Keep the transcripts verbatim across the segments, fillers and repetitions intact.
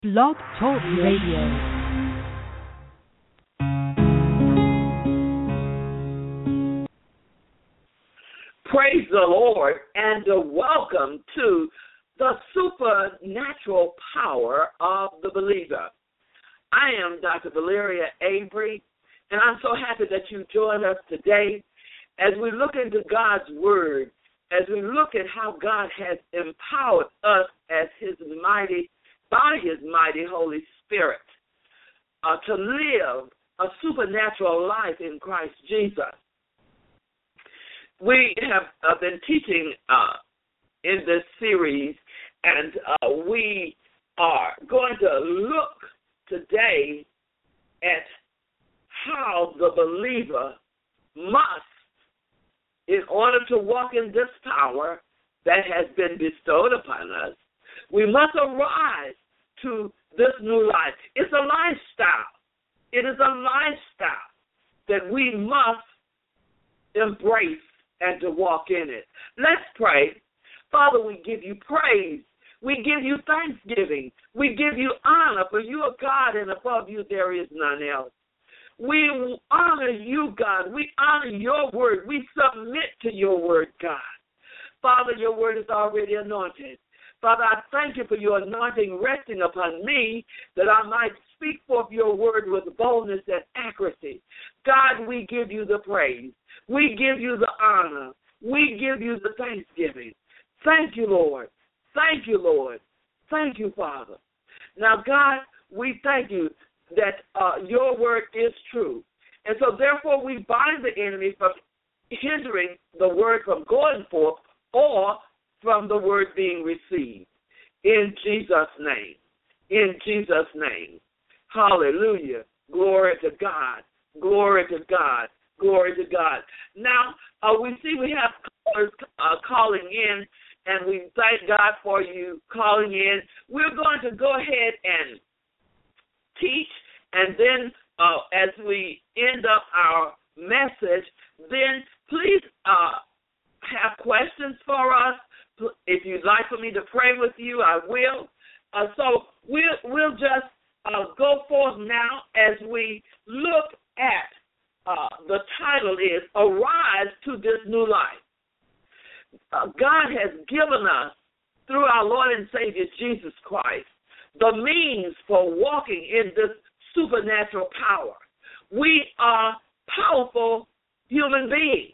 Blog Talk Radio. Praise the Lord and uh, welcome to the supernatural power of the believer. I am Doctor Valeria Avery, and I'm so happy that you joined us today as we look into God's Word, as we look at how God has empowered us as His mighty, by His mighty Holy Spirit, uh, to live a supernatural life in Christ Jesus. We have uh, been teaching uh, in this series, and uh, we are going to look today at how the believer must, in order to walk in this power that has been bestowed upon us, we must arise to this new life. It's a lifestyle. It is a lifestyle that we must embrace and to walk in it. Let's pray. Father, we give you praise. We give you thanksgiving. We give you honor, for you are God, and above you there is none else. We honor you, God. We honor your word. We submit to your word, God. Father, your word is already anointed. Father, I thank you for your anointing resting upon me, that I might speak forth your word with boldness and accuracy. God, we give you the praise. We give you the honor. We give you the thanksgiving. Thank you, Lord. Thank you, Lord. Thank you, Father. Now, God, we thank you that uh, your word is true. And so, therefore, we bind the enemy from hindering the word from going forth or from the word being received. In Jesus' name. In Jesus' name. Hallelujah. Glory to God. Glory to God. Glory to God. Now, uh, we see we have callers uh, calling in, and we thank God for you calling in. We're going to go ahead and teach, and then uh, as we end up our message, then please uh, have questions for us. If you'd like for me to pray with you, I will. Uh, so we'll, we'll just uh, go forth now as we look at uh, the title is Arise to This New Life. Uh, God has given us, through our Lord and Savior Jesus Christ, the means for walking in this supernatural power. We are powerful human beings.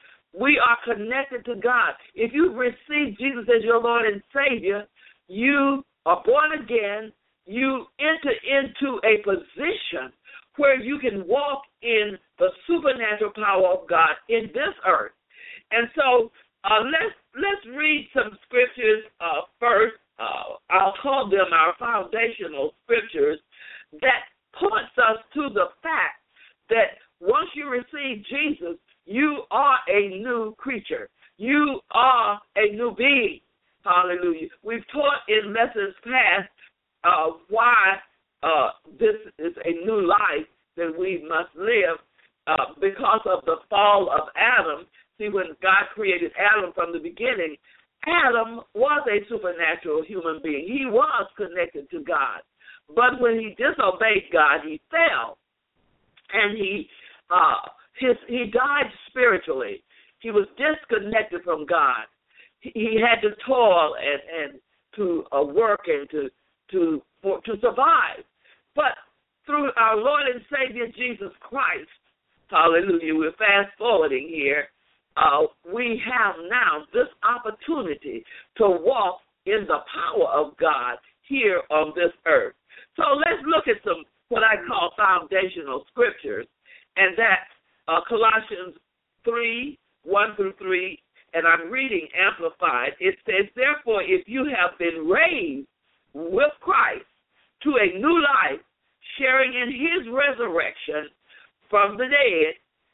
We are connected to God. If you've received Jesus as your Lord and Savior, you are born again. You enter into a position where you can walk in the supernatural power of God in this earth. And so uh, let's let's read some scriptures uh, first. Uh, I'll call them our foundational scriptures that points us to the fact that once you receive Jesus, you are a new creature. You are a new being. Hallelujah. We've taught in lessons past uh, why uh, this is a new life that we must live uh, because of the fall of Adam. See, when God created Adam from the beginning, Adam was a supernatural human being. He was connected to God. But when he disobeyed God, he fell. And he uh, his, he died spiritually. He was disconnected from God. He, he had to toil and, and to uh, work and to to for, to survive. But through our Lord and Savior Jesus Christ, hallelujah, we're fast forwarding here, uh, we have now this opportunity to walk in the power of God here on this earth. So let's look at some what I call foundational scriptures, and that's uh, Colossians three, one through three, and I'm reading Amplified. It says, therefore, if you have been raised with Christ to a new life, sharing in his resurrection from the dead,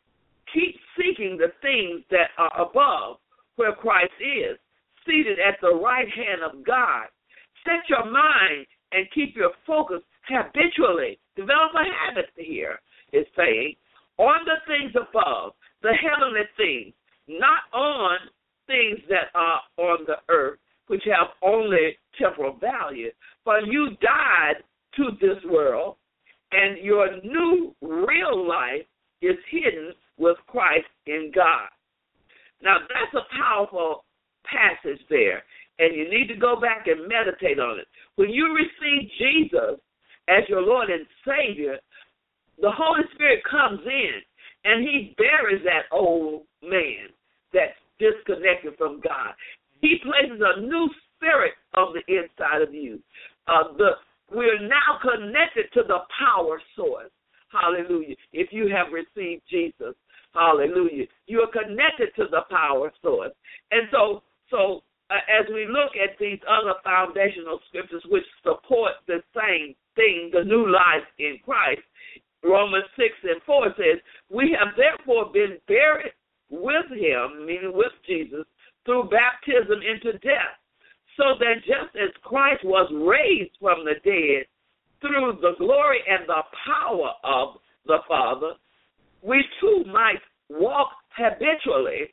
keep seeking the things that are above, where Christ is, seated at the right hand of God. Set your mind and keep your focus habitually. Develop a habit here, it's saying, on the things above, the heavenly things, not on things that are on the earth. which have only temporal value. For you died to this world, and your new real life is hidden with Christ in God. Now, that's a powerful passage there, and you need to go back and meditate on it. When you receive Jesus as your Lord and Savior, the Holy Spirit comes in, and he buries that old man that's disconnected from God. He places a new spirit on the inside of you. Uh, the, we're now connected to the power source. Hallelujah. If you have received Jesus, hallelujah, you are connected to the power source. And so, so uh, as we look at these other foundational scriptures which support the same thing, the new life in Christ, Romans six and four says, we have therefore been buried with him, meaning with Jesus, through baptism into death, so that just as Christ was raised from the dead through the glory and the power of the Father, we too might walk habitually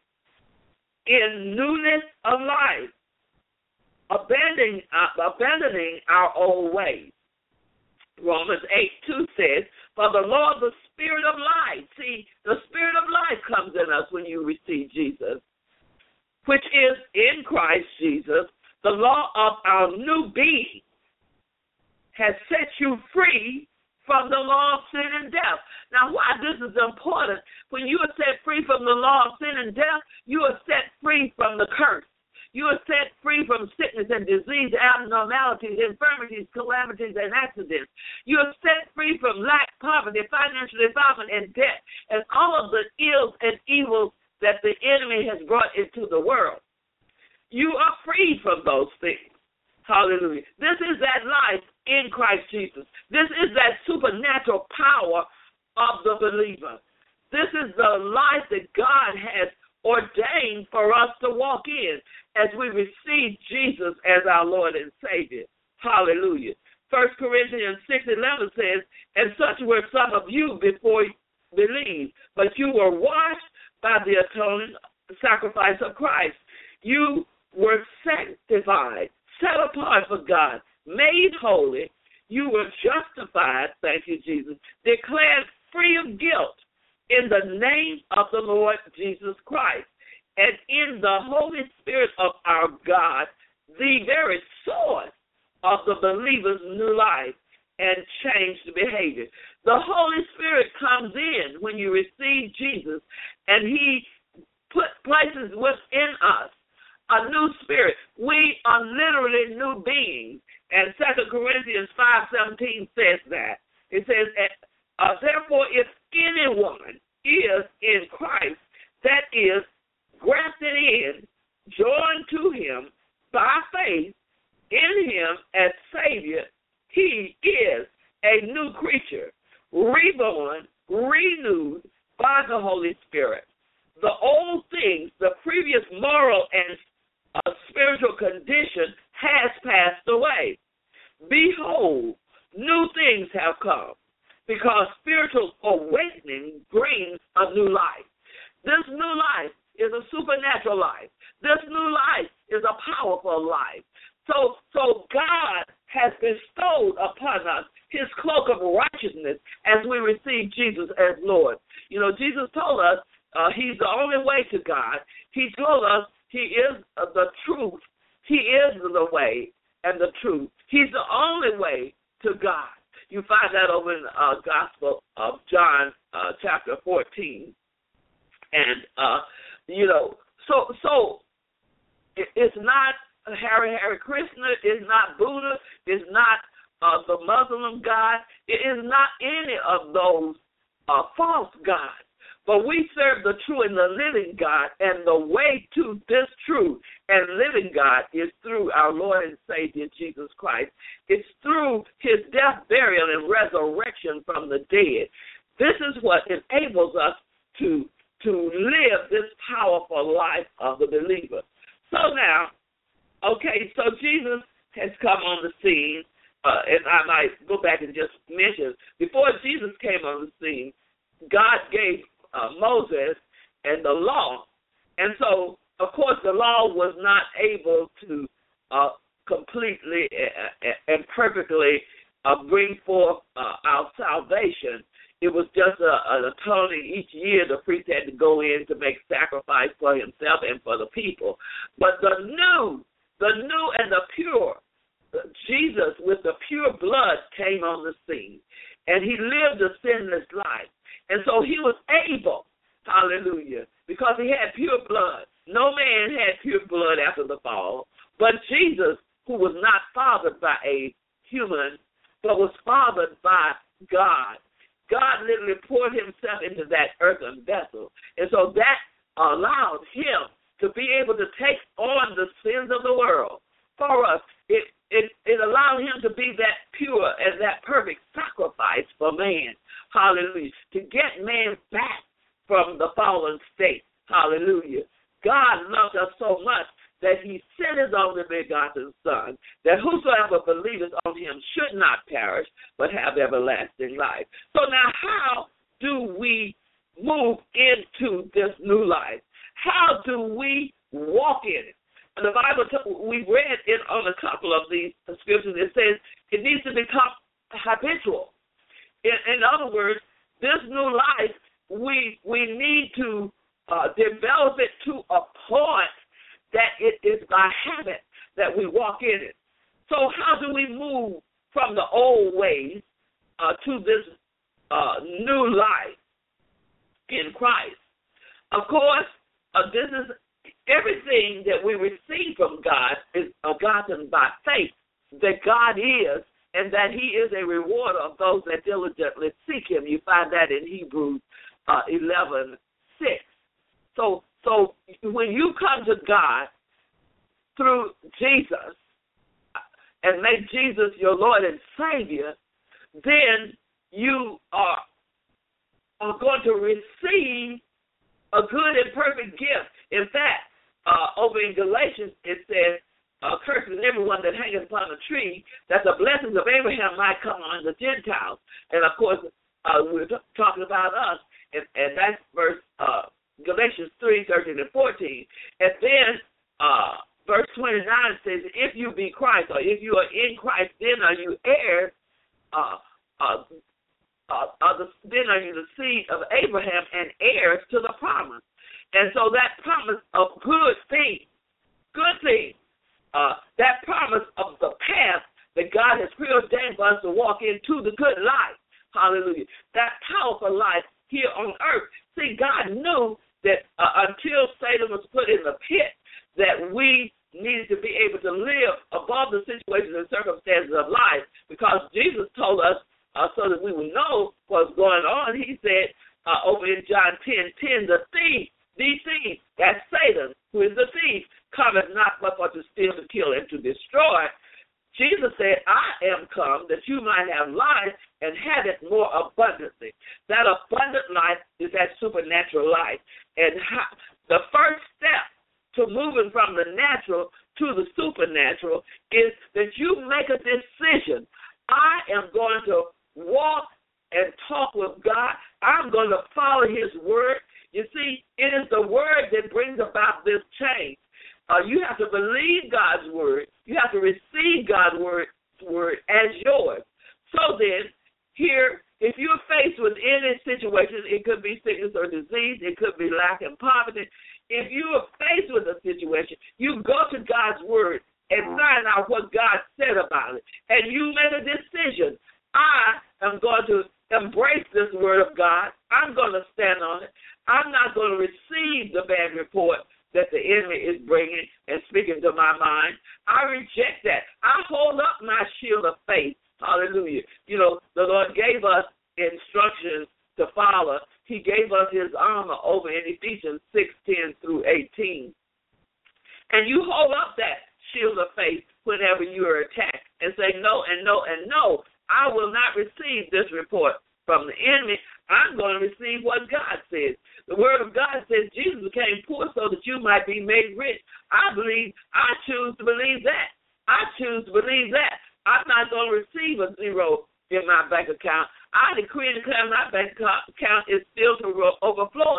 in newness of life, abandoning, uh, abandoning our old ways. Romans eight two says, for the Lord, the Spirit of life, see, the Spirit of life comes in us when you receive Jesus, which is in Christ Jesus, the law of our new being, has set you free from the law of sin and death. Now, why this is important, when you are set free from the law of sin and death, you are set free from the curse. You are set free from sickness and disease, abnormalities, infirmities, calamities, and accidents. You are set free from lack, poverty, financial defilement, and debt, and all of the ills and evils that the enemy has brought into the world. You are free from those things. Hallelujah. This is that life in Christ Jesus. This is that supernatural power of the believer. This is the life that God has ordained for us to walk in as we receive Jesus as our Lord and Savior. Hallelujah. First Corinthians six eleven says, and such were some of you before you believed, but you were washed by the atoning sacrifice of Christ. You were sanctified, set apart for God, made holy. You were justified, thank you, Jesus, declared free of guilt in the name of the Lord Jesus Christ, and in the Holy Spirit of our God, the very source of the believer's new life and changed behavior. The Holy Spirit comes in when you receive Jesus, and he put places within us a new spirit. We are literally new beings, and Second Corinthians five seventeen says that. It says, uh, therefore, if anyone is in Christ, that is, grafted in, joined to him by faith in him as Savior, he is a new creature, reborn, renewed by the Holy Spirit. The old things, the previous moral and uh, spiritual condition has passed away. Behold, new things have come, because spiritual awakening brings a new life. This new life is a supernatural life. This new life is a powerful life. So, so God has bestowed upon us his cloak of righteousness as we receive Jesus as Lord. You know, Jesus told us uh, he's the only way to God. He told us he is uh, the truth. He is the way and the truth. He's the only way to God. You find that over in the uh, Gospel of John, uh, chapter fourteen. And, uh, you know, so so it, it's not Hare Hare Krishna, it's not Buddha, it's not uh, the Muslim God, it is not any of those uh, false gods. But we serve the true and the living God, and the way to this true and living God is through our Lord and Savior, Jesus Christ. It's through his death, burial, and resurrection from the dead. This is what enables us to, to live this powerful life of the believer. So now, okay, so Jesus has come on the scene, uh, and I might go back and just mention, before Jesus came on the scene, God gave Uh, Moses and the law. And so, of course, the law was not able to uh, completely and perfectly uh, bring forth uh, our salvation. It was just a, an atoning. Each year the priest had to go in to make sacrifice for himself and for the people. But the new, the new and the pure, Jesus with the pure blood came on the scene. And he lived a sinless life. And so he was able, hallelujah, because he had pure blood. No man had pure blood after the fall. But Jesus, who was not fathered by a human, but was fathered by God, God literally poured himself into that earthen vessel. And so that allowed him to be able to take on the sins of the world for us. It, it, it allowed him to be that pure and that perfect sacrifice for man. Hallelujah. To get man back from the fallen state. Hallelujah. God loved us so much that he sent his only begotten Son, that whosoever believeth on him should not perish, but have everlasting life. So now how do we move into this new life? How do we walk in it? And the Bible, we read it on a couple of these scriptures. It says it needs to become habitual. In, in other words, this new life, we, we need to uh, develop it to a point that it is by habit that we walk in it. So how do we move from the old ways uh, to this uh, new life in Christ? Of course, uh, this is everything that we receive from God is uh, gotten by faith, that God is, and that he is a rewarder of those that diligently seek him. You find that in Hebrews uh, eleven six. So, so when you come to God through Jesus and make Jesus your Lord and Savior, then you are, are going to receive a good and perfect gift. In fact, uh, over in Galatians it says, uh, cursed is everyone that hangeth upon a tree, that the blessings of Abraham might come on the Gentiles. And, of course, uh, we're t- talking about us, and, and that's verse uh, Galatians three, thirteen and fourteen. And then uh, verse twenty-nine says, if you be Christ, or if you are in Christ, then are you heirs, uh, uh, uh, uh, the, then are you the seed of Abraham and heirs to the promise. And so that promise of good things, good things, uh, that promise of the path that God has preordained for us to walk into the good life, hallelujah, that powerful life here on earth. See, God knew that uh, until Satan was put in the pit, that we needed to be able to live above the situations and circumstances of life, because Jesus told us uh, so that we would know what's going on. He said uh, over in John ten ten, the thief, the thief, that's Satan, who is the thief, cometh not but for to steal, to kill, and to destroy. Jesus said, I am come that you might have life and have it more abundantly. That abundant life is that supernatural life. And how, the first step to moving from the natural to the supernatural is that you make a decision. I am going to walk and talk with God. I'm going to follow his word. You see, it is the word that brings about this change. Uh, you have to believe God's word. You have to receive God's word, word as yours. So then, here, if you're faced with any situation, it could be sickness or disease, it could be lack and poverty. If you are faced with a situation, you go to God's word and find out what God said about it. And you make a decision. I am going to embrace this word of God. I'm going to stand on it. I'm not going to receive the bad report that the enemy is bringing and speaking to my mind. I reject that. I hold up my shield of faith. Hallelujah. You know, the Lord gave us instructions to follow. He gave us his armor over in Ephesians six, ten through eighteen. And you hold up that shield of faith whenever you are attacked and say no and no and no. I will not receive this report from the enemy. I'm going to receive what God says. The word of God says Jesus became poor so that you might be made rich. I believe, I choose to believe that. I choose to believe that. I'm not going to receive a zero in my bank account. I decree and declare my bank account is still to overflowing.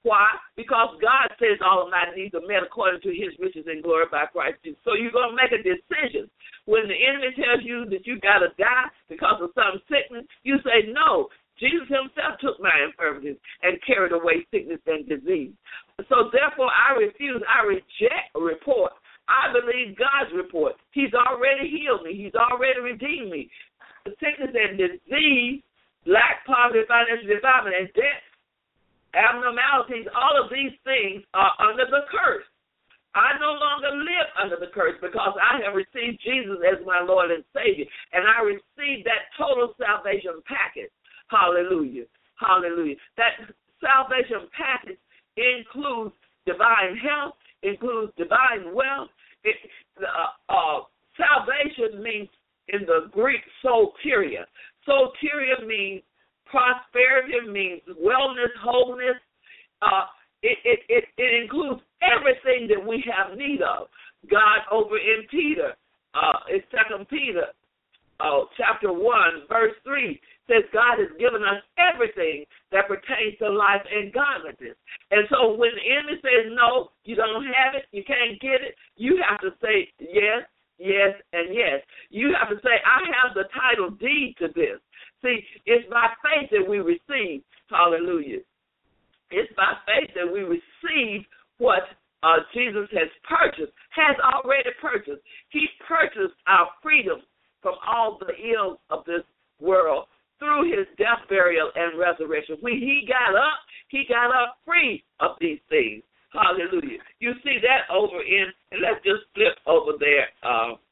Why? Because God says all of my needs are met according to his riches and glory by Christ Jesus. So you're going to make a decision. When the enemy tells you that you got to die because of some sickness, you say, no, Jesus himself took my infirmities and carried away sickness and disease. So therefore, I refuse, I reject a report. I believe God's report. He's already healed me. He's already redeemed me. The sickness and disease, lack, poverty, financial development, and death, abnormalities, all of these things are under the curse. I no longer live under the curse because I have received Jesus as my Lord and Savior, and I received that total salvation package. Hallelujah. Hallelujah. That salvation package includes divine health, includes divine wealth. It, uh, uh, salvation means in the Greek soteria. Soteria means prosperity, means wellness, wholeness. Uh, it, it, it, it includes everything that we have need of. God over in Peter, uh, in Second Peter, uh, chapter one, verse three, says God has given us everything that pertains to life and godliness. And so when the enemy says, no, you don't have it, you can't get it, you have to say yes, yes, and yes. You have to say, I have the title deed to this. See, it's by faith that we receive. Hallelujah. It's by faith that we receive what uh, Jesus has purchased, has already purchased. He purchased our freedom from all the ills of this world through his death, burial, and resurrection. When he got up, he got up free of these things. Hallelujah. You see that over in, and let's just flip over there. Uh,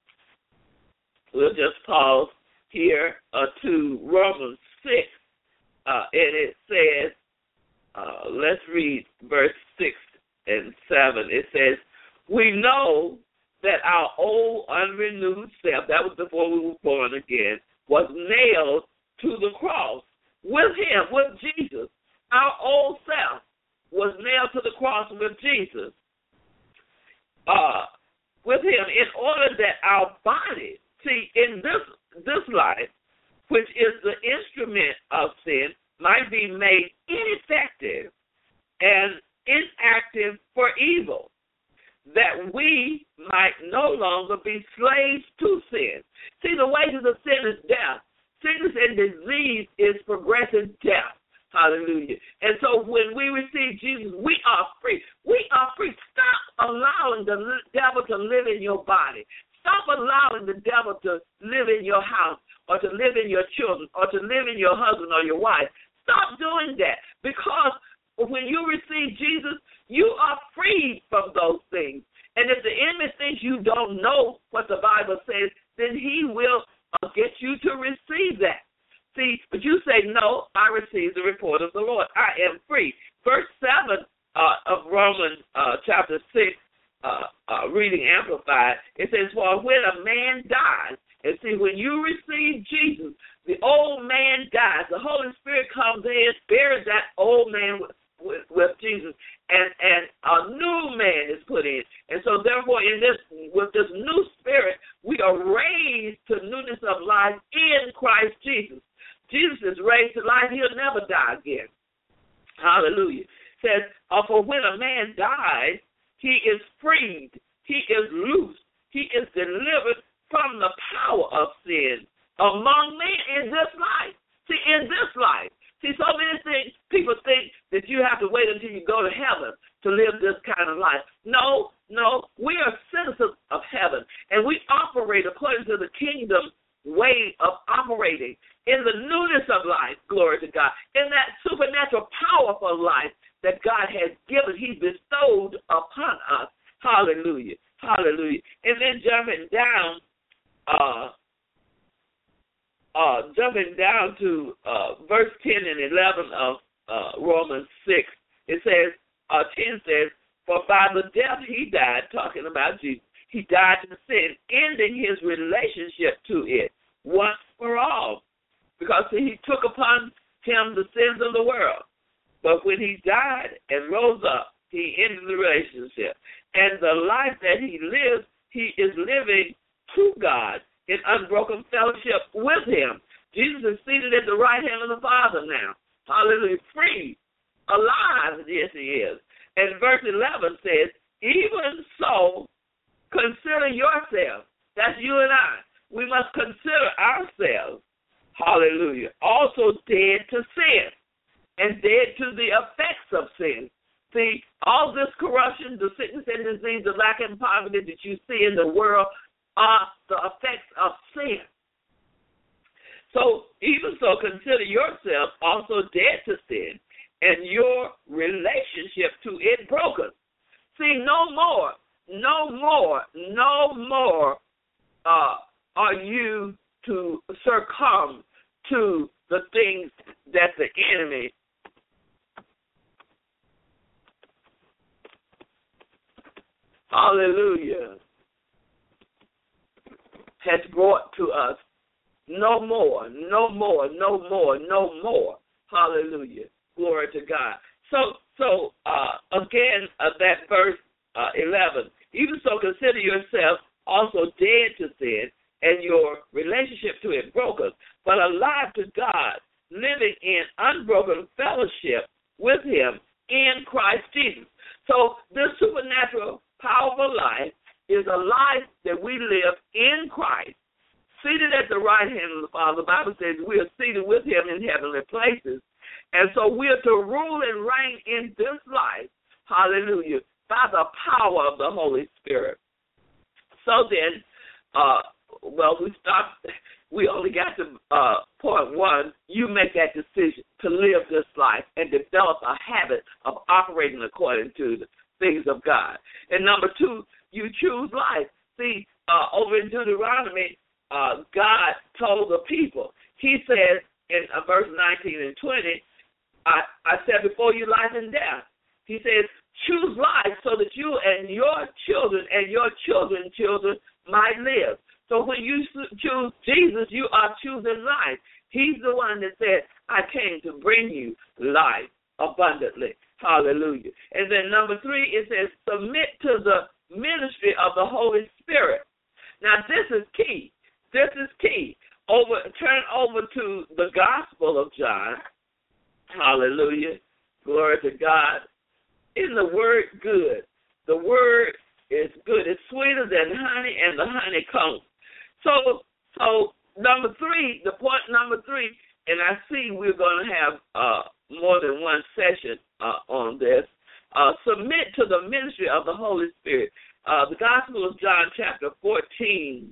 we'll just pause here uh, to Romans six, uh, and it says, uh, let's read verse six and seven. It says, we know that our old unrenewed self, that was before we were born again, was nailed to the cross with him, with Jesus. Our old self was nailed to the cross with Jesus, uh, with him, in order that our body, see, in this this life, which is the instrument of sin, might be made ineffective and inactive for evil, that we might no longer be slaves to sin. See, the wages of sin is death. Sickness and disease is progressive death. Hallelujah. And so when we receive Jesus, we are free. We are free. Stop allowing the devil to live in your body. Stop allowing the devil to live in your house or to live in your children or to live in your husband or your wife. Stop doing that, because when you receive Jesus, you are freed from those things. And if the enemy thinks you don't know what the Bible says, then he will get you to receive that. See, but you say, no, I receive the report of the Lord. I am free. Verse seven uh, of Romans uh, chapter six, uh, uh, reading Amplified, it says, for when a man dies, and see, when you receive Jesus, the old man dies. The Holy Spirit comes in, buries that old man with, with, with Jesus, and, and a new man is put in. And so therefore, in this, with this new spirit, we are raised to newness of life in Christ Jesus. Jesus is raised to life. He'll never die again. Hallelujah. It says, uh, for when a man dies, he is freed. He is loosed. He is delivered from the power of sin among men in this life. See, in this life. See, so many things, people think that you have to wait until you go to heaven to live this kind of life. No, no, we are citizens of heaven, and we operate according to the kingdom way of operating in the newness of life, glory to God, in that supernatural, powerful life that God has given, He bestowed upon us. Hallelujah, hallelujah. And then jumping down, uh, uh, jumping down to uh, verse ten and eleven of uh, Romans six, it says, uh, ten says, for by the death He died, talking about Jesus, He died to sin, ending His relationship to it once for all. Because He took upon Him the sins of the world. But when He died and rose up, He ended the relationship. And the life that He lives, He is living to God in unbroken fellowship with Him. Jesus is seated at the right hand of the Father now. Hallelujah. Free alive. Yes, he is. And verse eleven says, even so, consider yourselves. That's you and I. We must consider ourselves, hallelujah, also dead to sin and dead to the effects of sin. See, all this corruption, the sickness and disease, the lack and poverty that you see in the world are the effects of sin. So, even so, consider yourself also dead to sin and your relationship to it broken. See, no more, no more, no more uh, are you to succumb to the things that the enemy hallelujah, has brought to us. No more, no more, no more, no more. Hallelujah. Glory to God. So, so uh, again, uh, that verse uh, eleven, even so consider yourself also dead to sin and your relationship to it broken, but alive to God, living in unbroken fellowship with him in Christ Jesus. So this supernatural, powerful life is a life that we live in Christ, seated at the right hand of the Father. The Bible says we are seated with him in heavenly places. And so we are to rule and reign in this life, hallelujah, by the power of the Holy Spirit. So then, uh, well, we stopped, we only got to uh, point one. You make that decision to live this life and develop a habit of operating according to the things of God. And number two, you choose life. See, uh, over in Deuteronomy, uh, God told the people, he says in uh, verse nineteen and twenty, I, I said before you life and death. He says, choose life so that you and your children and your children's children might live. So when you choose Jesus, you are choosing life. He's the one that said, I came to bring you life abundantly. Hallelujah. And then number three, it says, submit to the ministry of the Holy Spirit. Now, this is key. This is key. Over, turn over to the Gospel of John. Hallelujah. Glory to God. In the word good, the word is good. It's sweeter than honey and the honeycomb. So, so number three, the point number three, and I see we're going to have uh, more than one session uh, on this. Uh, submit to the ministry of the Holy Spirit. Uh, the Gospel of John, chapter fourteen.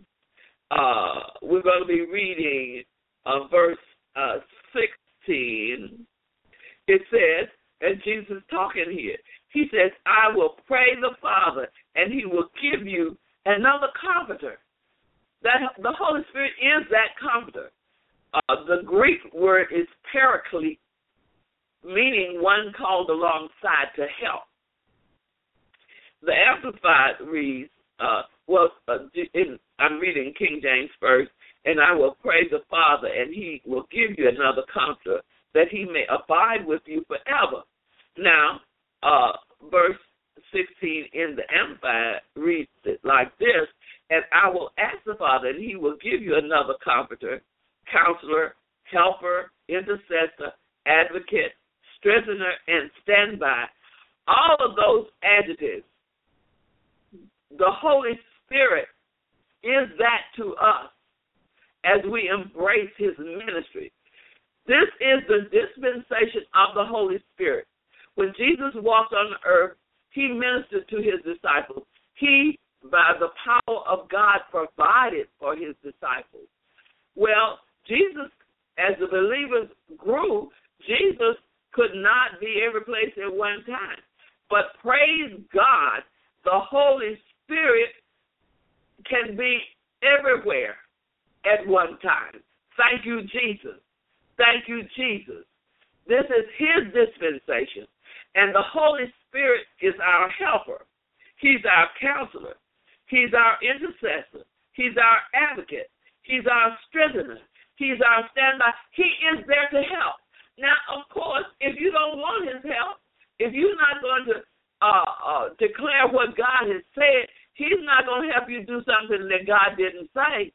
Uh, we're going to be reading uh, verse uh, sixteen. It says, and Jesus talking here, he says, I will pray the Father, and he will give you another comforter. That the Holy Spirit is that comforter. Uh, the Greek word is paraclete, meaning one called alongside to help. The Amplified reads, uh, well, uh, in, I'm reading King James first, and I will pray the Father, and he will give you another comforter, that he may abide with you forever. Now, uh, verse sixteen in the Amplified reads it like this, and I will ask the Father, and he will give you another comforter, counselor, helper, intercessor, advocate, strengthener, and standby. All of those adjectives. The Holy Spirit is that to us as we embrace his ministry. This is the dispensation of the Holy Spirit. When Jesus walked on the earth, he ministered to his disciples. He, by the power of God, provided for his disciples. Well, Jesus, as the believers grew, Jesus could not be every place at one time. But praise God, the Holy Spirit can be everywhere at one time. Thank you, Jesus. Thank you, Jesus. This is his dispensation. And the Holy Spirit is our helper. He's our counselor. He's our intercessor. He's our advocate. He's our strengthener. He's our standby. He is there to help. Now, of course, if you don't want his help, if you're not going to uh, uh, declare what God has said, he's not going to help you do something that God didn't say.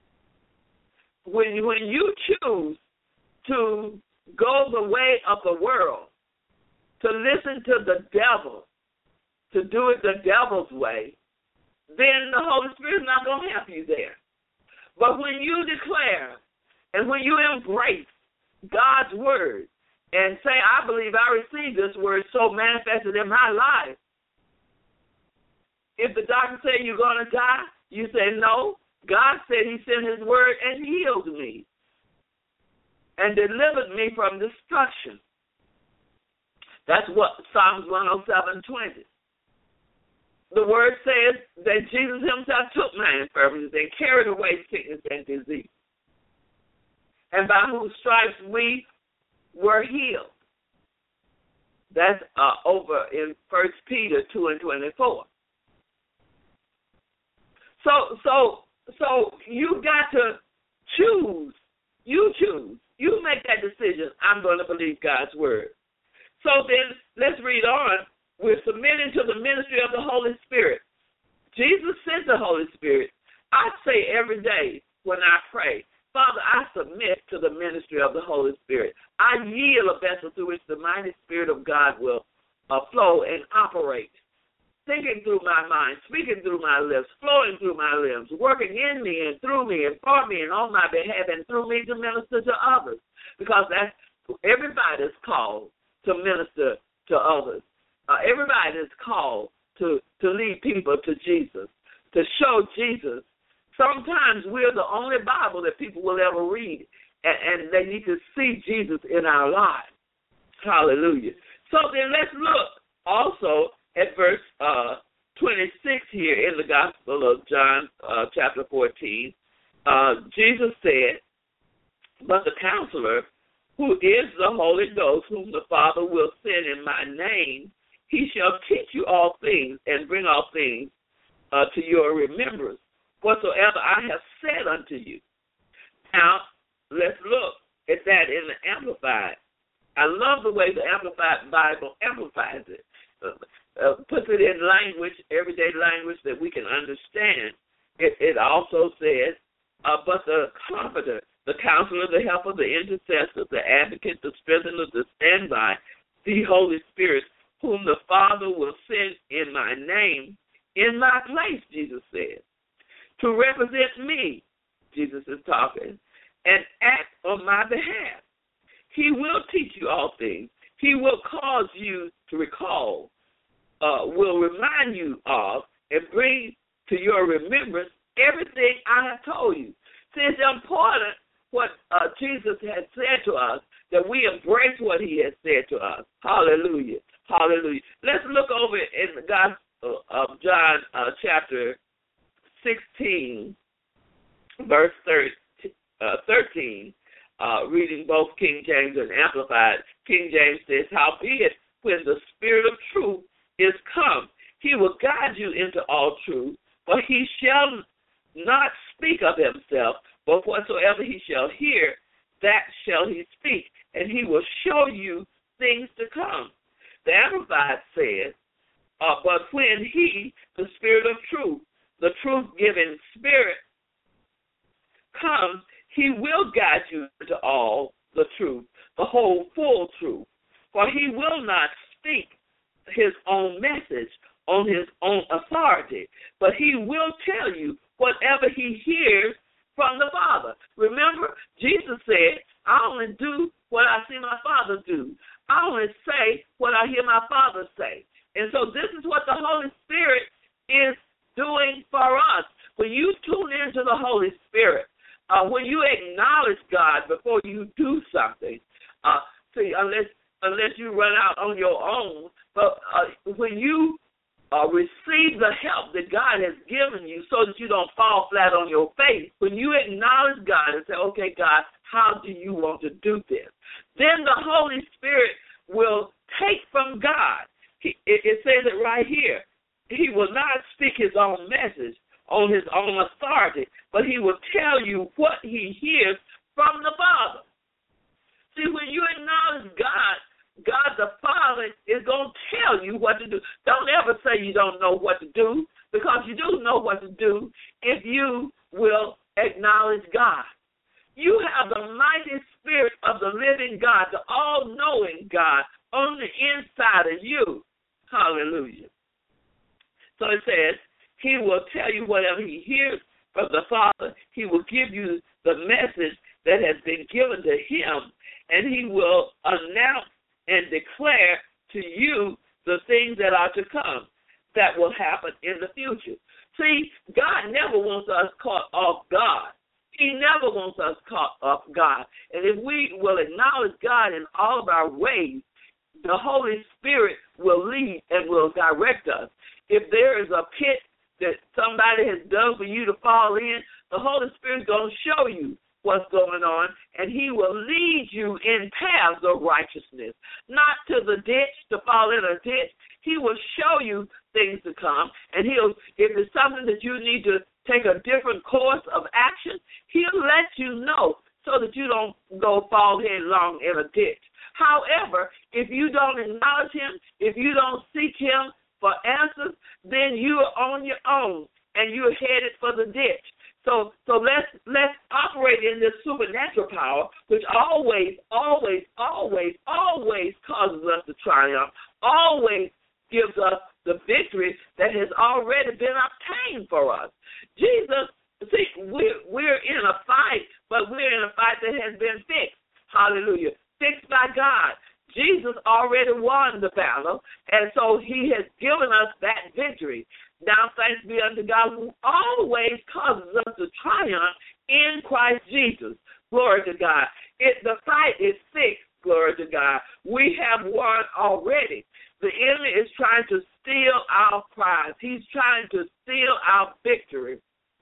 When, when you choose to go the way of the world, to listen to the devil, to do it the devil's way, then the Holy Spirit's not going to help you there. But when you declare and when you embrace God's word and say, I believe I received this word so manifested in my life, if the doctor said you're going to die, you say, no, God said he sent his word and healed me and delivered me from destruction. That's what Psalms one oh seven twenty. The word says that Jesus himself took my infirmities and carried away sickness and disease. And by whose stripes we were healed. That's uh, over in First Peter two and twenty-four. So, so, so you got to choose. You choose. You make that decision. I'm going to believe God's word. So then, let's read on. We're submitting to the ministry of the Holy Spirit. Jesus sent the Holy Spirit. I say every day when I pray, Father, I submit to the ministry of the Holy Spirit. I yield a vessel through which the mighty Spirit of God will uh, flow and operate, thinking through my mind, speaking through my lips, flowing through my limbs, working in me and through me and for me and on my behalf and through me to minister to others. Because that's everybody's called to minister to others. Uh, everybody is called to, to lead people to Jesus, to show Jesus. Sometimes we're the only Bible that people will ever read, and, and they need to see Jesus in our lives. Hallelujah. So then let's look also at verse uh, twenty-six here in the Gospel of John, uh, chapter fourteen. Uh, Jesus said, but the Counselor, who is the Holy Ghost, whom the Father will send in my name, he shall teach you all things and bring all things uh, to your remembrance, whatsoever I have said unto you. Now, let's look at that in the Amplified. I love the way the Amplified Bible amplifies it. Uh, uh, puts it in language, everyday language that we can understand. It, it also says, uh, but the Comforter, the Counselor, the Helper, the Intercessor, the Advocate, the Strengthener, the Standby, the Holy Spirit, whom the Father will send in my name, in my place, Jesus said, to represent me, Jesus is talking, and act on my behalf. He will teach you all things. He will cause you to recall, uh, will remind you of, and bring to your remembrance everything I have told you. See, it's important what uh, Jesus has said to us, that we embrace what he has said to us. Hallelujah. Hallelujah. Let's look over in the Gospel of John, uh, chapter sixteen, verse thirteen, uh, reading both King James and Amplified. King James says, howbeit, when the Spirit of truth is come, he will guide you into all truth, for he shall not speak of himself, but whatsoever he shall hear, that shall he speak, and he will show you things to come. The Amplified says, uh, but when he, the Spirit of truth, the truth-giving Spirit, comes, he will guide you into all the truth, the whole full truth. For he will not speak his own message on his own authority, but he will tell you whatever he hears from the Father. Remember, Jesus said, I only do what I see my Father do. I only say what I hear my Father say. And so this is what the Holy Spirit is doing for us. When you tune into the Holy Spirit, uh, when you acknowledge God before you do something, uh, see, unless unless you run out on your own, but uh, when you uh, receive the help that God has given you so that you don't fall flat on your face, when you acknowledge God and say, okay, God, how do you want to do this? Then the Holy Spirit will take from God. He, it, it says it right here. He will not speak his own message on his own authority, but he will tell you what he hears from the Father. See, when you acknowledge God, God the Father is going to tell you what to do. Don't ever say you don't know what to do, because you do know what to do if you will acknowledge God. You have the mighty Spirit of the living God, the all-knowing God, on the the inside of you. Hallelujah. So it says, he will tell you whatever he hears from the Father. He will give you the message that has been given to him, and he will announce and declare to you the things that are to come, that will happen in the future. See, God never wants us caught off guard. He never wants us caught off guard. And if we will acknowledge God in all of our ways, the Holy Spirit will lead and will direct us. If there is a pit that somebody has done for you to fall in, the Holy Spirit is going to show you what's going on, and he will lead you in paths of righteousness, not to the ditch, to fall in a ditch. He will show you things to come, and he'll, if it's something that you need to take a different course of action, he'll let you know so that you don't go fall headlong in a ditch. However, if you don't acknowledge him, if you don't seek him for answers, then you are on your own, and you're headed for the ditch. So so let's let's operate in this supernatural power, which always, always, always, always causes us to triumph, always gives us the victory that has already been obtained for us. Jesus, see, we're, we're in a fight, but we're in a fight that has been fixed. Hallelujah. Fixed by God. Jesus already won the battle, and so he has given us that victory. Now, thanks be unto God who always causes us to triumph in Christ Jesus. Glory to God. It, the fight is fixed, glory to God. We have won already. The enemy is trying to steal our prize. He's trying to steal our victory.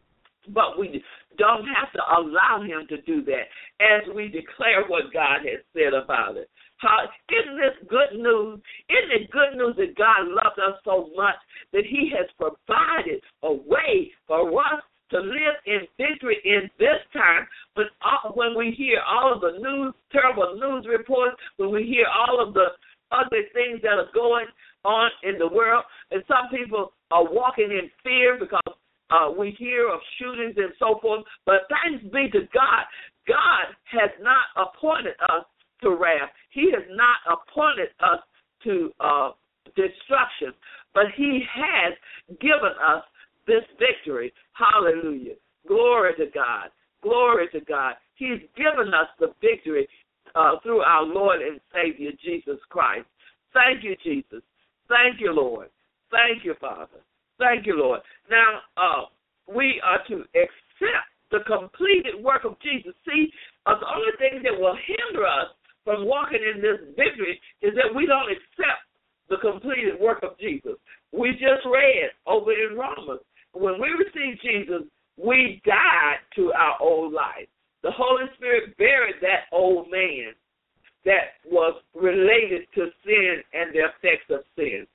But we don't have to allow him to do that as we declare what God has said about it. How, isn't this good news? Isn't it good news that God loves us so much that he has provided a way for us to live in victory in this time when, all, when we hear all of the news, terrible news reports, when we hear all of the ugly things that are going on in the world, and some people are walking in fear because uh, we hear of shootings and so forth. But thanks be to God, God has not appointed us to wrath. He has not appointed us to uh, destruction, but he has given us this victory. Hallelujah. Glory to God. Glory to God. He's given us the victory uh, through our Lord and Savior, Jesus Christ. Thank you, Jesus. Thank you, Lord. Thank you, Father. Thank you, Lord. Now, uh, we are to accept the completed work of Jesus. See, uh, the only thing that will hinder us from walking in this victory is that we don't accept the completed work of Jesus. We just read over in Romans. When we receive Jesus, we died to our old life. The Holy Spirit buried that old man that was related to sin and the effects of sin.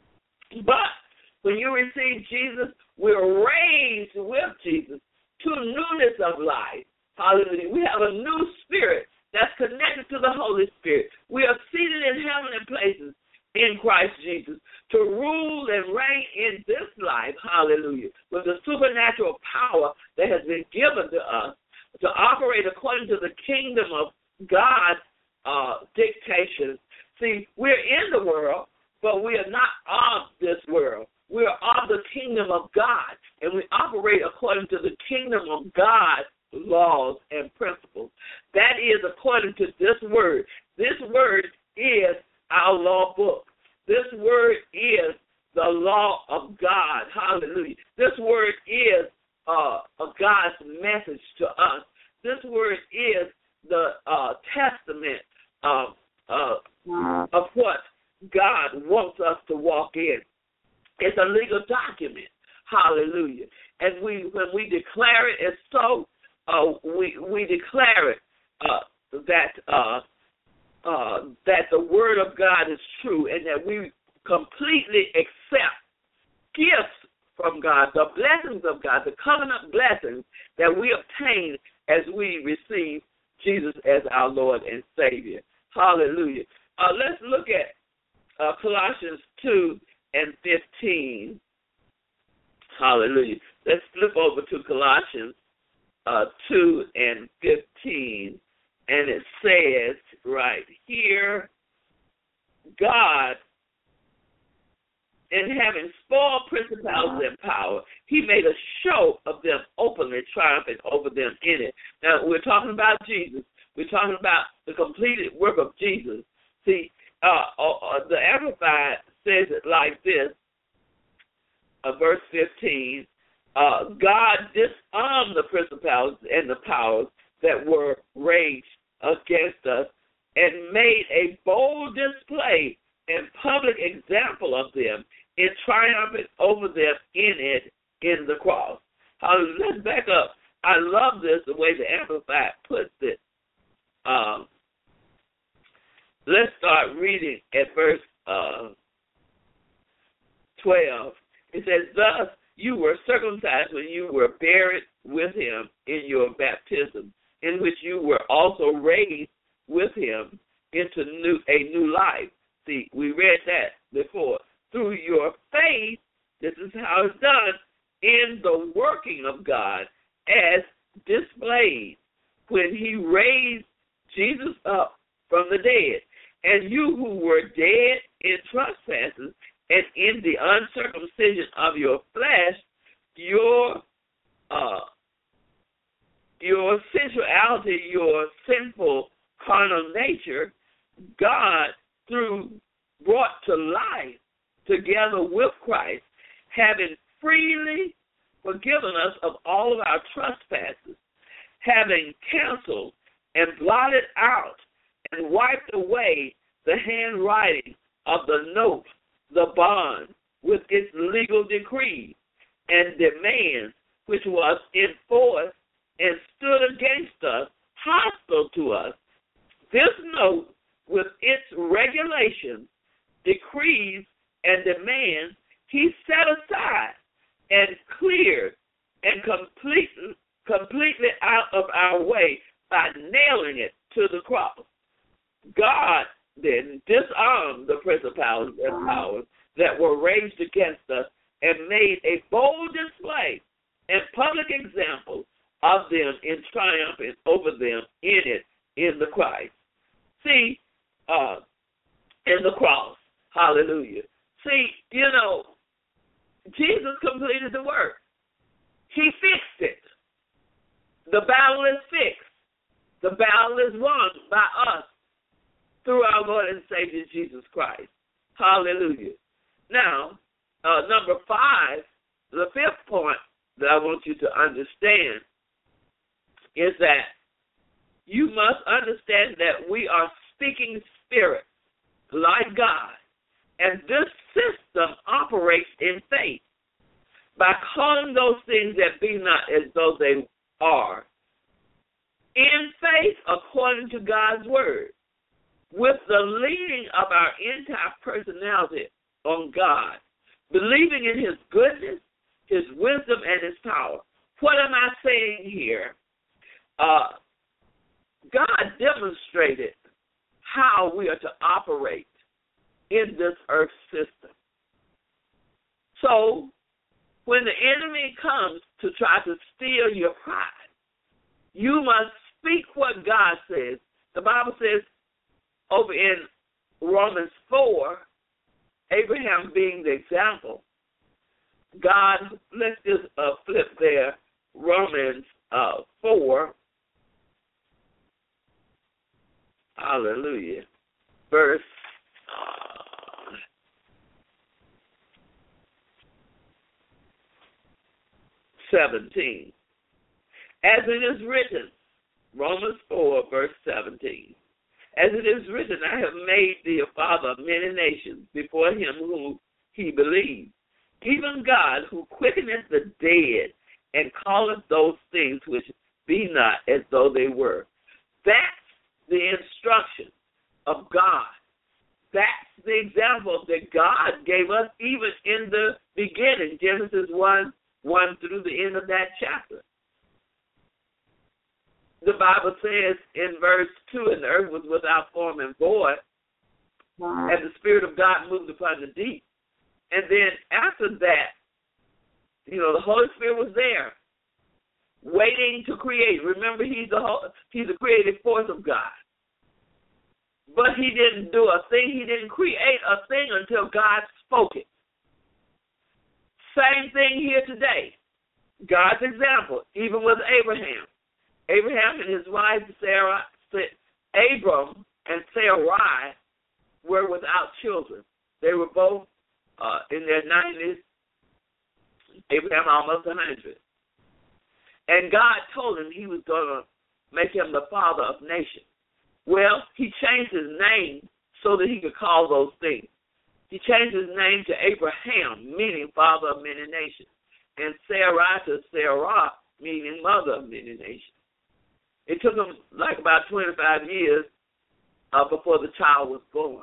But when you receive Jesus, we're raised with Jesus to newness of life. Hallelujah. We have a new spirit that's connected to the Holy Spirit. We are seated in heavenly places in Christ Jesus to rule and reign in this life, hallelujah, with the supernatural power that has been given to us to operate according to the kingdom of God's uh, dictation. See, we're in the world, but we are not of this world. We are of the kingdom of God, and we operate according to the kingdom of God's laws and principles. That is according to this word. This word is our law book. This word is the law of God. Hallelujah. This word is uh, God's message to us. This word is the uh, testament of, uh, of what God wants us to walk in. It's a legal document. Hallelujah. And we, when we declare it as so, uh, we we declare it uh, that uh, uh, that the word of God is true, and that we completely accept gifts from God, the blessings of God, the covenant blessings that we obtain as we receive Jesus as our Lord and Savior. Hallelujah. Uh, let's look at uh, Colossians two and fifteen. Hallelujah. Let's flip over to Colossians uh, two and fifteen, and it says right here God, in having spoiled principalities and power, he made a show of them openly, triumphing over them in it. Now, we're talking about Jesus. We're talking about the completed work of Jesus. See, uh, uh, the Amplified says it like this, uh, verse fifteen, uh, God disarmed the principalities and the powers that were raged against us and made a bold display and public example of them in triumphing over them in it, in the cross. Hallelujah. Let's back up. I love this, the way the Amplified puts it. Um, let's start reading at verse uh, twelve. It says, thus you were circumcised when you were buried with him in your baptism, in which you were also raised with him into new, a new life. See, we read that before. Through your faith, this is how it's done, in the working of God as displayed when he raised Jesus up from the dead. And you who were dead in trespasses and in the uncircumcision of your flesh, your uh, your sensuality, your sinful carnal nature, God through brought to life together with Christ, having freely forgiven us of all of our trespasses, having canceled and blotted out and wiped away the handwriting of the note, the bond, with its legal decrees and demands, which was enforced and stood against us, hostile to us. This note, with its regulations, decrees, and demands, he set aside and cleared and completely, completely out of our way by nailing it to the cross. God then disarmed the principalities and powers that were raised against us and made a bold display and public example of them in triumphing over them in it, in the Christ. See, uh, in the cross. Hallelujah. See, you know, Jesus completed the work. He fixed it. The battle is fixed. The battle is won by us through our Lord and Savior Jesus Christ. Hallelujah. Now, uh, number five, the fifth point that I want you to understand is that you must understand that we are speaking spirits like God. And this system operates in faith by calling those things that be not as though they are. In faith, according to God's word, with the leading of our entire personality on God, believing in his goodness, his wisdom, and his power. What am I saying here? Uh, God demonstrated how we are to operate in this earth system. So, when the enemy comes to try to steal your pride, you must speak what God says. The Bible says over in Romans four, Abraham being the example, God, let's just uh, flip there, Romans uh, four, hallelujah, verse uh, seventeen. As it is written, Romans four, verse seventeen. As it is written, I have made thee a father of many nations before him who he believed, even God who quickeneth the dead and calleth those things which be not as though they were. That's the instruction of God. That's the example that God gave us even in the beginning, Genesis one, one through the end of that chapter. The Bible says in verse two, and the earth was without form and void, and the Spirit of God moved upon the deep. And then after that, you know, the Holy Spirit was there, waiting to create. Remember, he's the whole, he's the creative force of God. but he didn't do a thing. He didn't create a thing until God spoke it. Same thing here today. God's example, even with Abraham. Abraham and his wife Sarah, Abram and Sarai were without children. They were both uh, in their nineties. Abraham almost one hundred. And God told him he was going to make him the father of nations. Well, he changed his name so that he could call those things. He changed his name to Abraham, meaning father of many nations, and Sarai to Sarah, meaning mother of many nations. It took him like about twenty-five years uh, before the child was born,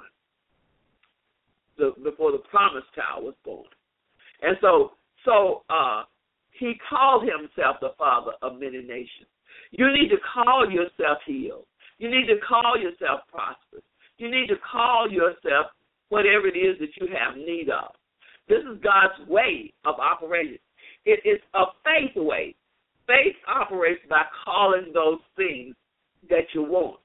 the, before the promised child was born. And so, so uh, he called himself the father of many nations. You need to call yourself healed. You need to call yourself prosperous. You need to call yourself whatever it is that you have need of. This is God's way of operating. It is a faith way. Faith operates by calling those things that you want.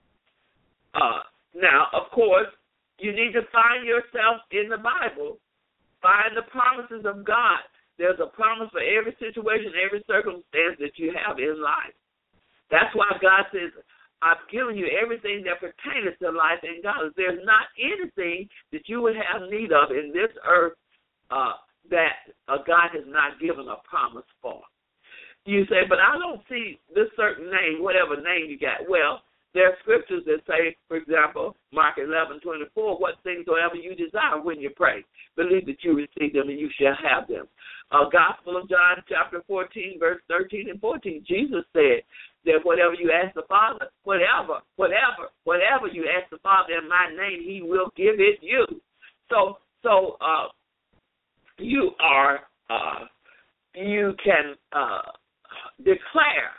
Uh, now, of course, you need to find yourself in the Bible. Find the promises of God. There's a promise for every situation, every circumstance that you have in life. That's why God says, I've given you everything that pertains to life and godliness. There's not anything that you would have need of in this earth uh, that uh, God has not given a promise for. You say, but I don't see this certain name, whatever name you got. Well, there are scriptures that say, for example, Mark eleven twenty-four, what things soever you desire when you pray, believe that you receive them and you shall have them. Uh, Gospel of John, chapter fourteen, verse thirteen and fourteen, Jesus said that whatever you ask the Father, whatever, whatever, whatever you ask the Father in my name, he will give it you. So, so uh, you are, uh, you can uh, declare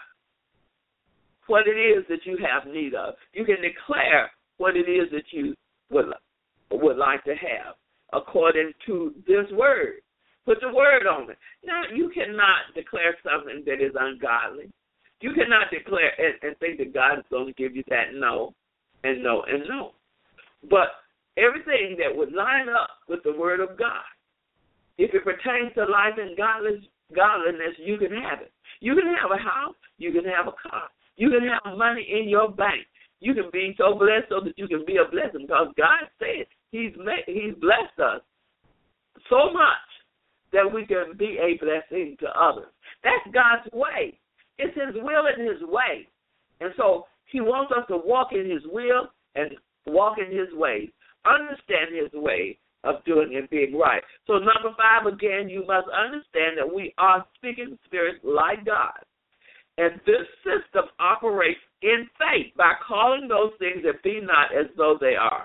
what it is that you have need of. You can declare what it is that you would, would like to have according to this word. Put the word on it. Now, you cannot declare something that is ungodly. You cannot declare and, and think that God is going to give you that no and no and no. But everything that would line up with the word of God, if it pertains to life and godliness, godliness, you can have it. You can have a house. You can have a car. You can have money in your bank. You can be so blessed so that you can be a blessing because God said he's, made, he's blessed us so much that we can be a blessing to others. That's God's way. It's his will and his way. And so he wants us to walk in his will and walk in his ways, understand his way of doing and being right. So number five, again, you must understand that we are speaking spirits like God. And this system operates in faith by calling those things that be not as though they are.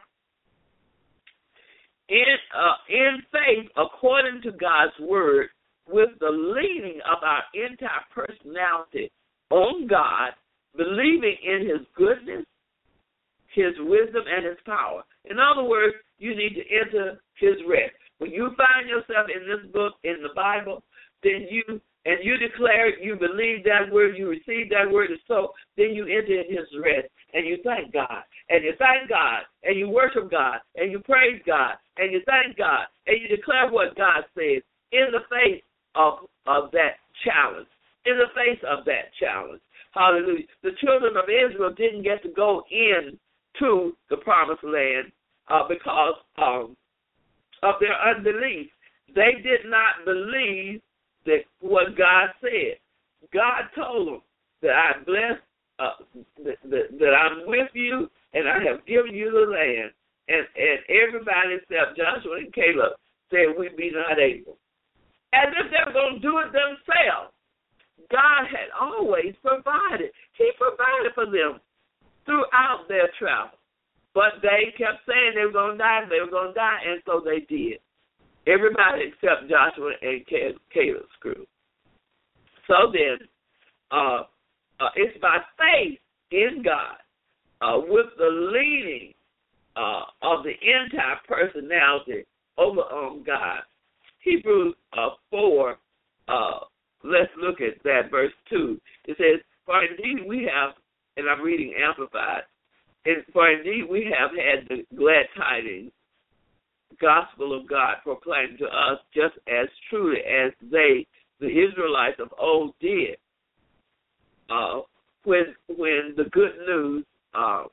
In, uh, in faith, according to God's word, with the leaning of our entire personality on God, believing in his goodness, his wisdom, and his power. In other words, you need to enter his rest. When you find yourself in this book, in the Bible, then you, and you declare you believe that word, you receive that word, and so then you enter in his rest, and you thank God, and you thank God, and you worship God, and you praise God, and you thank God, and you declare what God says in the face of, of that challenge, in the face of that challenge. Hallelujah. The children of Israel didn't get to go in to the promised land uh, because um, of their unbelief. They did not believe that what God said. God told them that I bless, uh, that, that, that I'm with you, and I have given you the land. And, and everybody except Joshua and Caleb said we be not able. As if they were going to do it themselves. God had always provided. He provided for them throughout their travel. But they kept saying they were going to die, they were going to die, and so they did. Everybody except Joshua and Caleb's crew. So then, uh, uh, it's by faith in God, uh, with the leading uh, of the entire personality over on God. Hebrews uh, four, uh, let's look at that, verse two. It says, for indeed we have, and I'm reading Amplified, And for indeed we have had the glad tidings, gospel of God proclaimed to us just as truly as they, the Israelites of old, did. Uh, when when the good news, uh,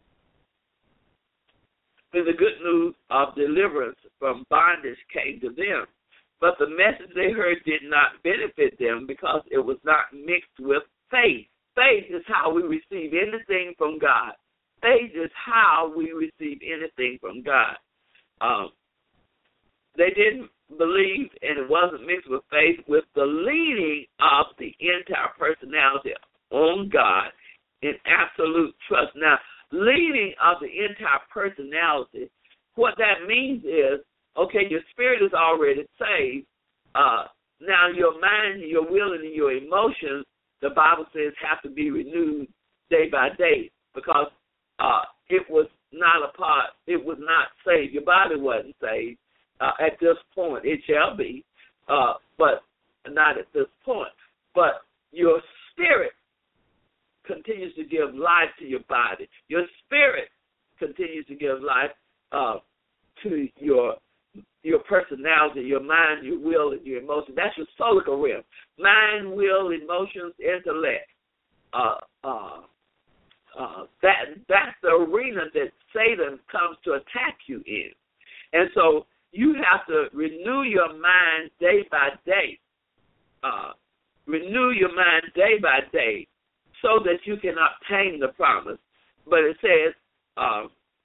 when the good news of deliverance from bondage came to them, but the message they heard did not benefit them because it was not mixed with faith. Faith is how we receive anything from God. Faith is how we receive anything from God. Um, they didn't believe, and it wasn't mixed with faith, with the leading of the entire personality on God in absolute trust. Now, leading of the entire personality, what that means is, okay, your spirit is already saved. Uh, now, your mind, your will, and your emotions, the Bible says, have to be renewed day by day because uh, it was not a part, it was not saved. Your body wasn't saved. Uh, at this point, it shall be, uh, but not at this point. But your spirit continues to give life to your body. Your spirit continues to give life uh, to your your personality, your mind, your will, and your emotions. That's your solical realm. Mind, will, emotions, intellect. Uh, uh, uh, that that's the arena that Satan comes to attack you in. And so you have to renew your mind day by day. Uh, renew your mind day by day so that you can obtain the promise. But it says uh,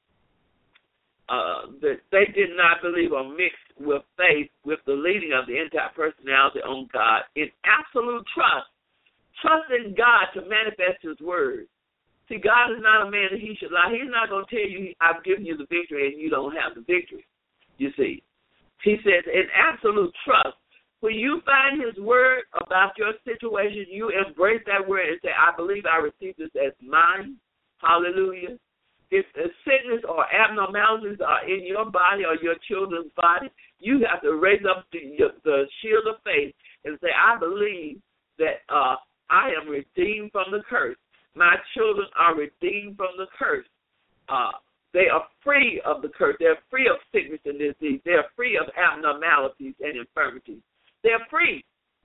uh, that they did not believe or mix with faith with the leading of the entire personality on God in absolute trust. Trust in God to manifest His word. See, God is not a man that He should lie. He's not going to tell you, I've given you the victory, and you don't have the victory. You see, He says, in absolute trust, when you find His word about your situation, you embrace that word and say, I believe I received this as mine. Hallelujah. If the sickness or abnormalities are in your body or your children's body, you have to raise up the, the shield of faith and say, I believe that uh, I am redeemed from the curse. My children are redeemed from the curse. Uh, They are free of the curse. They're free of sickness and disease. They're free of abnormalities and infirmities. They're free.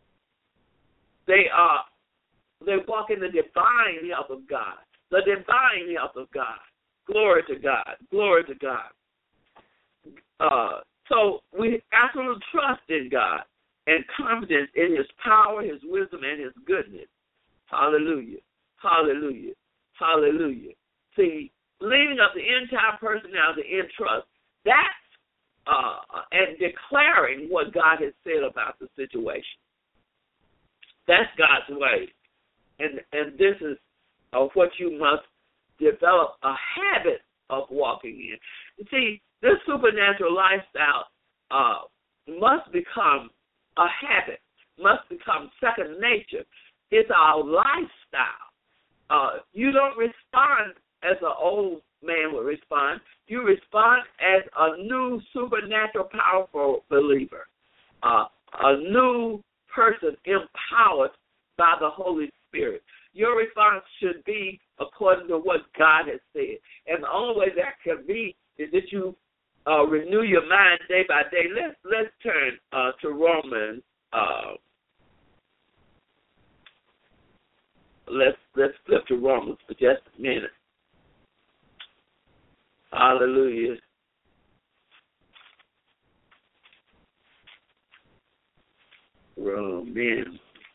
They are. They walk in the divine health of God. The divine health of God. Glory to God. Glory to God. Uh, so we absolute trust in God and confidence in His power, His wisdom, and His goodness. Hallelujah. Hallelujah. Hallelujah. See, leading up the entire personality in trust, that's uh, and declaring what God has said about the situation. That's God's way. And and this is uh, what you must develop a habit of walking in. You see, this supernatural lifestyle uh, must become a habit, must become second nature. It's our lifestyle. Uh, you don't respond as an old man would respond. You respond as a new supernatural powerful believer, uh, a new person empowered by the Holy Spirit. Your response should be according to what God has said. And the only way that can be is that you uh, renew your mind day by day. Let's, let's turn uh, to Romans. Uh, let's, let's flip to Romans for just a minute. Hallelujah. Romans.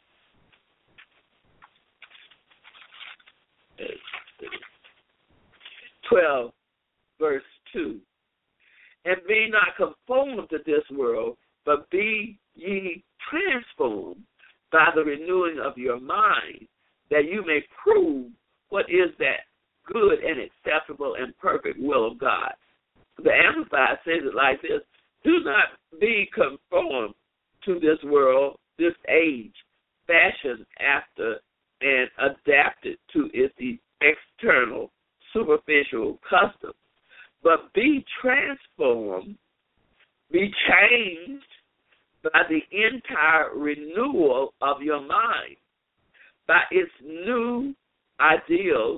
twelve, verse two. And be not conformed to this world, but be ye transformed by the renewing of your mind, that you may prove what is that good and acceptable and perfect will of God. The Amplified says it like this: do not be conformed to this world, this age, fashioned after and adapted to its external, superficial customs, but be transformed, be changed by the entire renewal of your mind, by its new ideals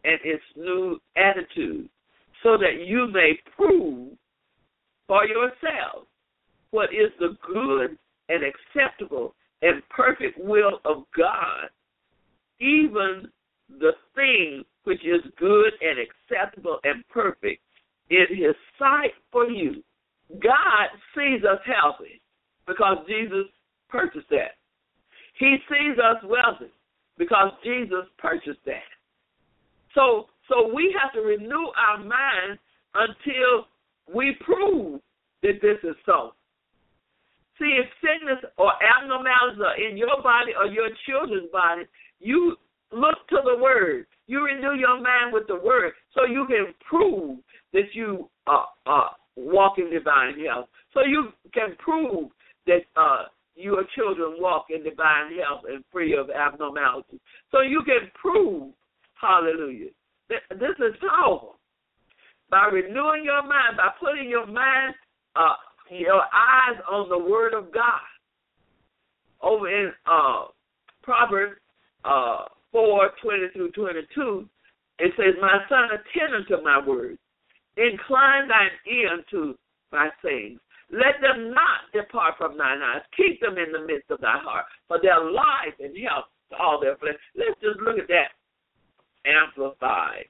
and its new attitude, so that you may prove for yourselves what is the good and acceptable and perfect will of God, even the thing which is good and acceptable and perfect in his sight for you. God sees us healthy because Jesus purchased that. He sees us wealthy because Jesus purchased that. So, so we have to renew our minds until we prove that this is so. See, if sickness or abnormalities are in your body or your children's body, you look to the Word. You renew your mind with the Word so you can prove that you are, are walk in divine health. So you can prove that uh, your children walk in divine health and free of abnormalities. So you can prove, hallelujah, that this is powerful. By renewing your mind, by putting your mind, uh, your eyes on the Word of God. Over in uh, Proverbs uh, four, twenty through twenty-two, it says, my son, attend unto my words. Incline thine ear unto my sayings. Let them not depart from thine eyes. Keep them in the midst of thy heart, for their life and health to all their flesh. Let's just look at that amplified.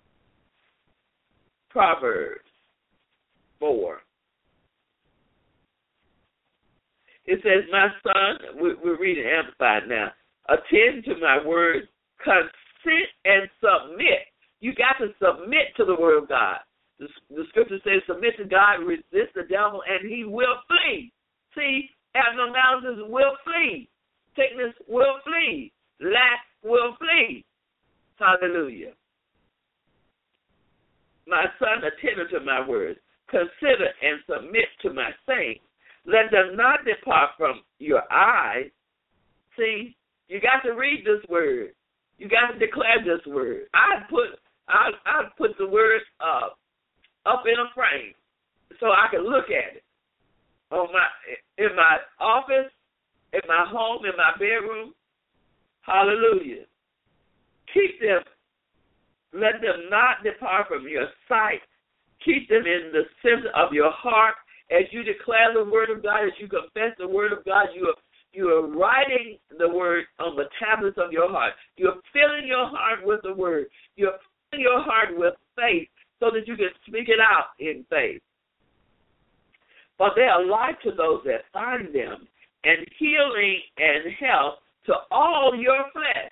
Proverbs four. It says, my son, we're reading amplified now, attend to my words, consent and submit. You got to submit to the word of God. The, the scripture says, submit to God, resist the devil, and he will flee. See, abnormalities will flee. Sickness will flee. Lack will flee. Hallelujah. My son, attend to my words. Consider and submit to my saying. Let them not depart from your eyes. See, you got to read this word. You got to declare this word. I put I I put the word up up in a frame so I can look at it on my in my office, in my home, in my bedroom. Hallelujah. Keep them. Let them not depart from your sight. Keep them in the center of your heart. As you declare the word of God, as you confess the word of God, you are, you are writing the word on the tablets of your heart. You're filling your heart with the word. You're filling your heart with faith so that you can speak it out in faith. For they are life to those that find them, and healing and health to all your flesh.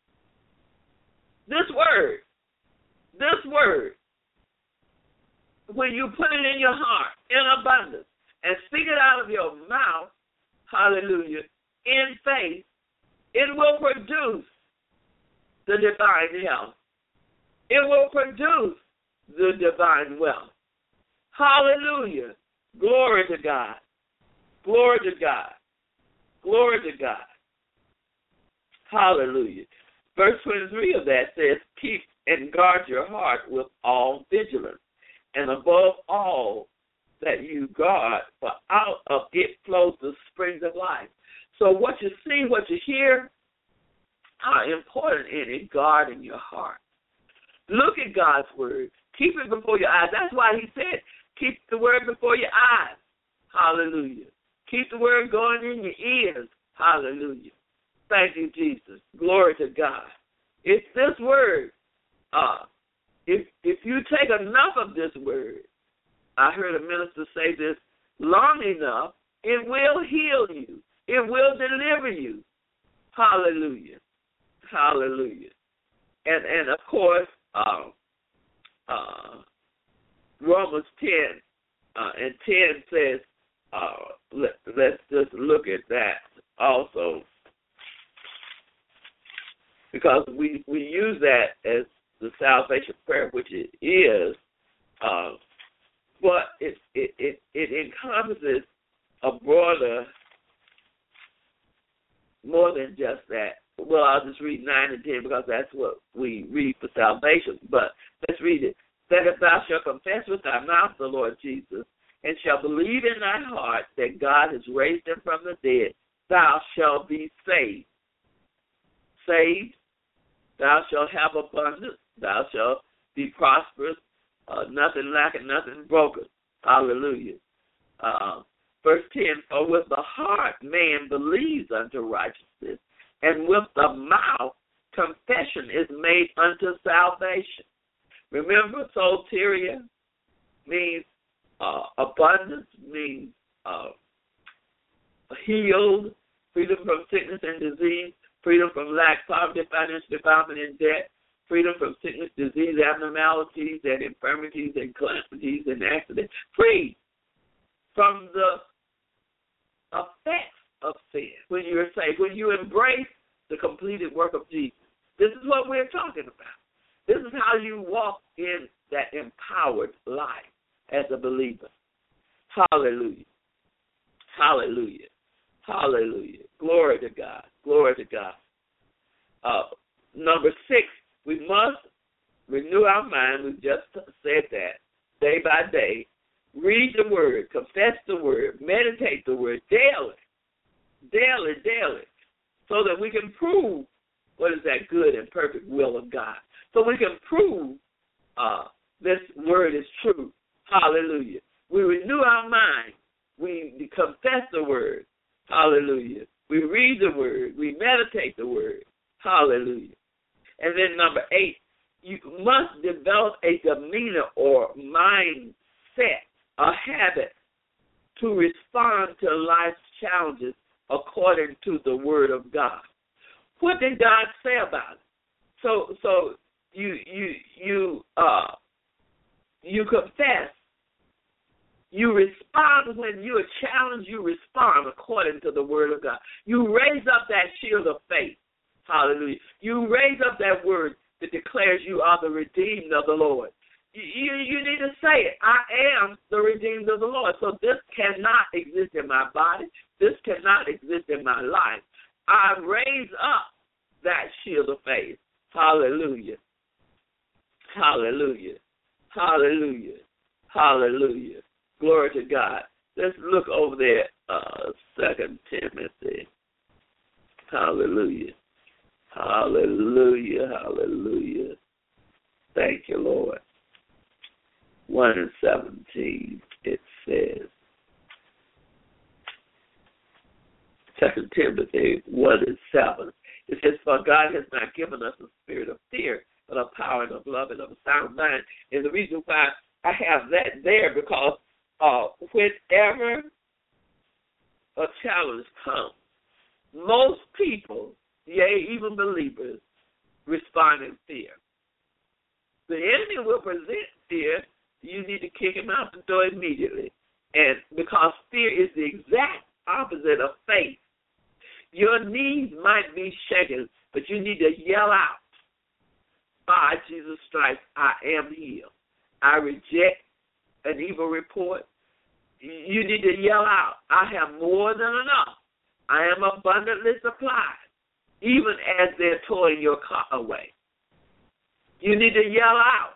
This word, this word, when you put it in your heart in abundance and speak it out of your mouth, hallelujah, in faith, it will produce the divine health. It will produce the divine wealth. Hallelujah. Glory to God. Glory to God. Glory to God. Hallelujah. Verse twenty-three of that says, keep and guard your heart with all vigilance. And above all that you guard, for out of it flows the springs of life. So what you see, what you hear, are important in it, guarding your heart. Look at God's word. Keep it before your eyes. That's why he said, keep the word before your eyes. Hallelujah. Keep the word going in your ears. Hallelujah. Thank you, Jesus. Glory to God. It's this word. Uh, If if you take enough of this word, I heard a minister say this, long enough, it will heal you. It will deliver you. Hallelujah. Hallelujah. And, and of course, uh, uh, Romans ten uh, and ten says, uh, let, let's just look at that also, because we, we use that as the salvation prayer, which it is, uh, but it, it, it, it encompasses a broader, more than just that. Well, I'll just read nine and ten because that's what we read for salvation. But let's read it. That if thou shalt confess with thy mouth the Lord Jesus, and shalt believe in thy heart that God has raised him from the dead, thou shalt be saved. Saved, thou shalt have abundance, thou shalt be prosperous, uh, nothing lacking, nothing broken. Hallelujah. Uh, verse ten, for with the heart man believes unto righteousness, and with the mouth confession is made unto salvation. Remember, soteria means uh, abundance, means uh, healed, freedom from sickness and disease, freedom from lack, poverty, financial defilement, and debt, freedom from sickness, disease, abnormalities, and infirmities, and calamities, and accidents, free from the effects of sin when you're saved, when you embrace the completed work of Jesus. This is what we're talking about. This is how you walk in that empowered life as a believer. Hallelujah. Hallelujah. Hallelujah. Glory to God. Glory to God. Uh, number six, we must renew our mind. We just said that. Day by day. Read the word. Confess the word. Meditate the word daily. Daily, daily. So that we can prove what is that good and perfect will of God. So we can prove uh, this word is true. Hallelujah. We renew our mind. We confess the word. Hallelujah. We read the word. We meditate the word. Hallelujah. And then number eight, you must develop a demeanor or mindset, a habit to respond to life's challenges according to the word of God. What did God say about it? So so you you you uh you confess. You respond when you are challenged, you respond according to the word of God. You raise up that shield of faith. Hallelujah. You raise up that word that declares you are the redeemed of the Lord. You, you, you need to say it. I am the redeemed of the Lord. So this cannot exist in my body. This cannot exist in my life. I raise up that shield of faith. Hallelujah. Hallelujah. Hallelujah. Hallelujah. Glory to God. Let's look over there, uh, Second Timothy. Hallelujah. Hallelujah. Hallelujah. Thank you, Lord. one and seventeen, it says, Second Timothy one and seven. It says, for God has not given us a spirit of fear, but of power and of love and of a sound mind. And the reason why I have that there, because uh, whenever a challenge comes, most people, yea, even believers, respond in fear. The enemy will present fear. You need to kick him out the door immediately. And because fear is the exact opposite of faith. Your knees might be shaken, but you need to yell out, by Jesus' stripes, I am healed. I reject an evil report. You need to yell out, I have more than enough. I am abundantly supplied, even as they're towing your car away. You need to yell out,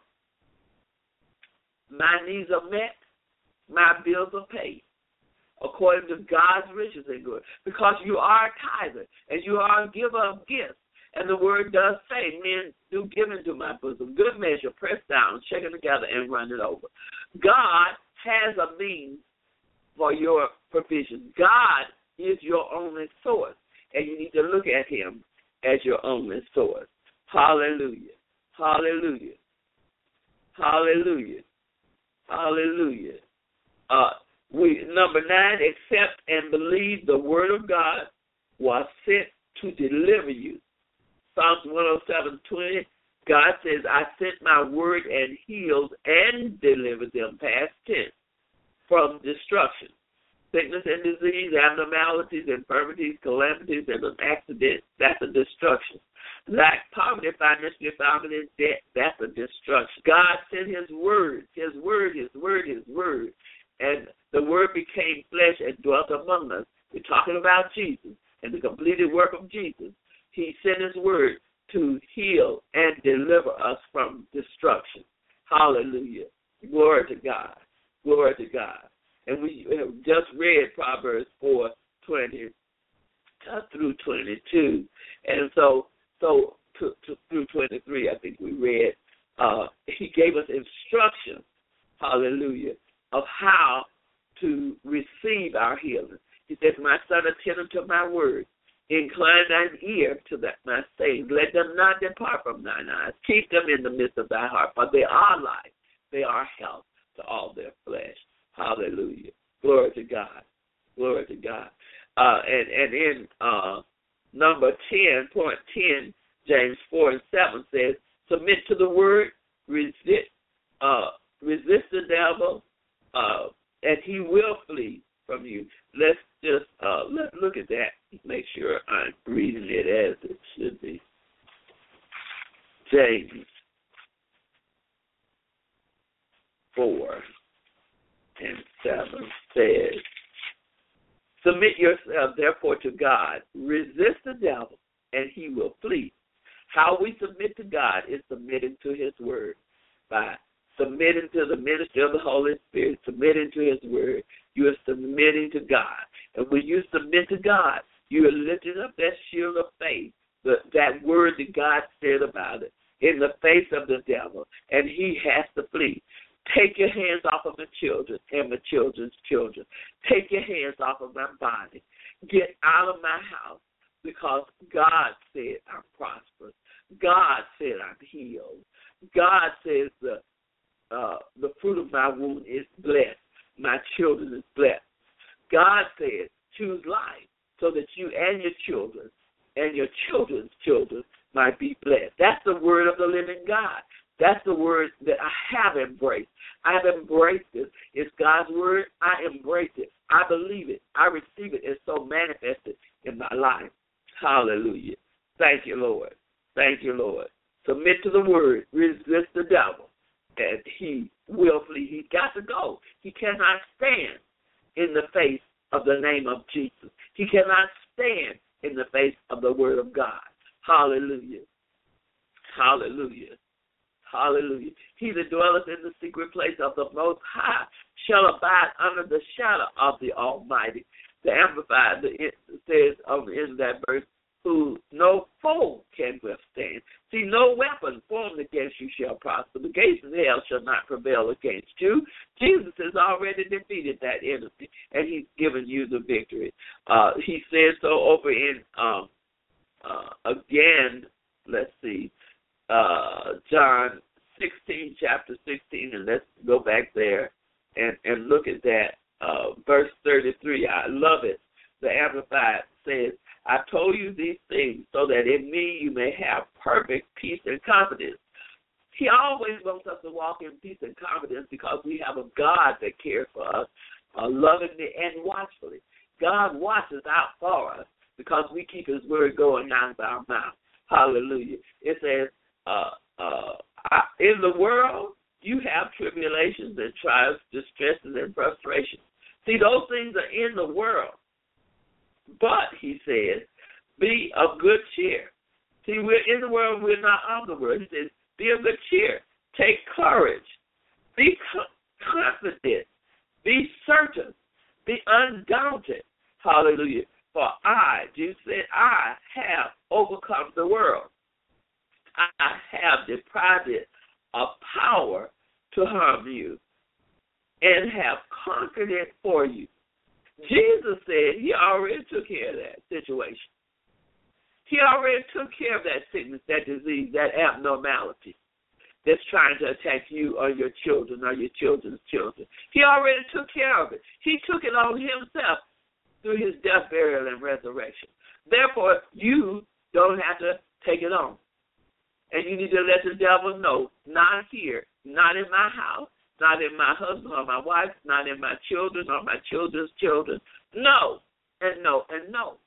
my needs are met, my bills are paid, according to God's riches and good, because you are a tither, and you are a giver of gifts. And the word does say, men do give into my bosom, good measure, pressed down, shaken together, and run it over. God has a means for your provision. God is your only source, and you need to look at him as your only source. Hallelujah. Hallelujah. Hallelujah. Hallelujah. Uh, we number nine, accept and believe the word of God was sent to deliver you. Psalms one oh seven twenty, God says, I sent my word and healed and delivered them, past tense, from destruction. Sickness and disease, abnormalities, infirmities, calamities, and an accident, that's a destruction. Lack, poverty, financial defilement, and debt, that's a destruction. God sent his word, his word, his word, his word. And the word became flesh and dwelt among us. We're talking about Jesus and the completed work of Jesus. He sent his word to heal and deliver us from destruction. Hallelujah. Glory to God. Glory to God. And we have just read Proverbs four twenty uh, through twenty-two. And so so to, to, through twenty-three, I think we read. uh, he gave us instructions, hallelujah, of how to receive our healing. He says, my son, attend unto my word. Incline thine ear to that my saying. Let them not depart from thine eyes. Keep them in the midst of thy heart, for they are life. They are health to all their flesh. Hallelujah. Glory to God. Glory to God. Uh, and, and in uh, number ten, point ten, James four and seven says, submit to the word, resist, uh, resist the devil, uh, and he will flee from you. Let's just uh, let's look at that. Make sure I'm reading it as it should be. James four and seven says, submit yourself therefore to God, resist the devil, and he will flee. How we submit to God is submitting to his word. By submitting to the ministry of the Holy Spirit, submitting to his word, you are submitting to God. And when you submit to God, you are lifting up that shield of faith, the, that word that God said about it, in the face of the devil, and he has to flee. Take your hands off of my children and my children's children. Take your hands off of my body. Get out of my house, because God said I'm prosperous. God said I'm healed. God says the uh, the fruit of my womb is blessed. My children is blessed. God said choose life so that you and your children and your children's children might be blessed. That's the word of the living God. That's the word that I have embraced. I have embraced it. It's God's word. I embrace it. I believe it. I receive it. It's so manifested in my life. Hallelujah. Thank you, Lord. Thank you, Lord. Submit to the word. Resist the devil, and he will flee. He's got to go. He cannot stand in the face of the name of Jesus. He cannot stand in the face of the word of God. Hallelujah. Hallelujah. Hallelujah. He that dwelleth in the secret place of the Most High shall abide under the shadow of the Almighty. The Amplified it says on the end of that verse, who no foe can withstand. See, no weapon formed against you shall prosper. The gates of hell shall not prevail against you. Jesus has already defeated that enemy, and he's given you the victory. Uh, he says so over in, um, uh, again, let's see, uh, John sixteen, chapter sixteen, and let's go back there and, and look at that. Uh, verse thirty-three, I love it. The Amplified says, I told you these things so that in me you may have perfect peace and confidence. He always wants us to walk in peace and confidence because we have a God that cares for us uh, lovingly and watchfully. God watches out for us because we keep his word going out of our mouth. Hallelujah. It says, uh, uh, I, in the world, you have tribulations and trials, distresses, and frustrations. See, those things are in the world. But, he says, be of good cheer. See, we're in the world, we're not of the world. He says, be of good cheer. Take courage. Be confident. Be certain. Be undaunted. Hallelujah. For I, Jesus said, I have overcome the world. I have deprived it of power to harm you and have conquered it for you. Jesus said he already took care of that situation. He already took care of that sickness, that disease, that abnormality that's trying to attack you or your children or your children's children. He already took care of it. He took it on himself through his death, burial, and resurrection. Therefore, you don't have to take it on. And you need to let the devil know, not here, not in my house, not in my husband or my wife, not in my children or my children's children. No, and no, and no.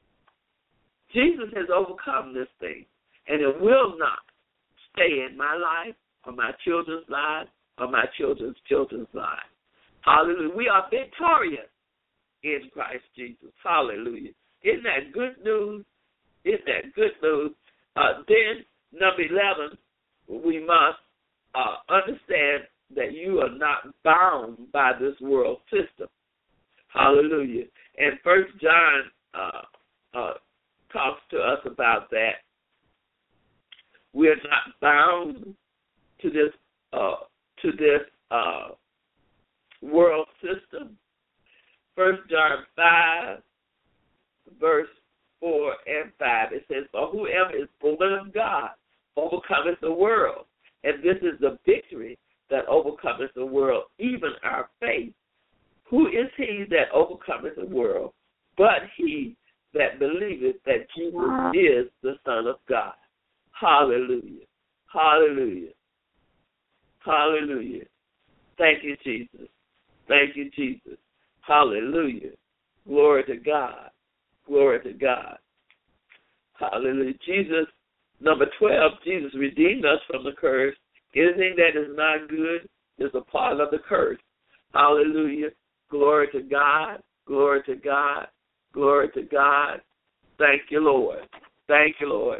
Jesus has overcome this thing, and it will not stay in my life or my children's lives or my children's children's lives. Hallelujah. We are victorious in Christ Jesus. Hallelujah. Isn't that good news? Isn't that good news? Uh, then, number eleven, we must uh, understand that you are not bound by this world system. Hallelujah. And First John uh, uh, talks to us about that. We are not bound to this uh, to this uh, world system. First John five, verse four and five. It says, "For whoever is born of God overcometh the world, and this is the victory that overcometh the world, even our faith. Who is he that overcometh the world, but he that believeth that Jesus is the Son of God?" Hallelujah. Hallelujah. Hallelujah. Thank you, Jesus. Thank you, Jesus. Hallelujah. Glory to God. Glory to God. Hallelujah. Jesus, number twelve, Jesus redeemed us from the curse. Anything that is not good is a part of the curse. Hallelujah. Glory to God. Glory to God. Glory to God. Thank you, Lord. Thank you, Lord.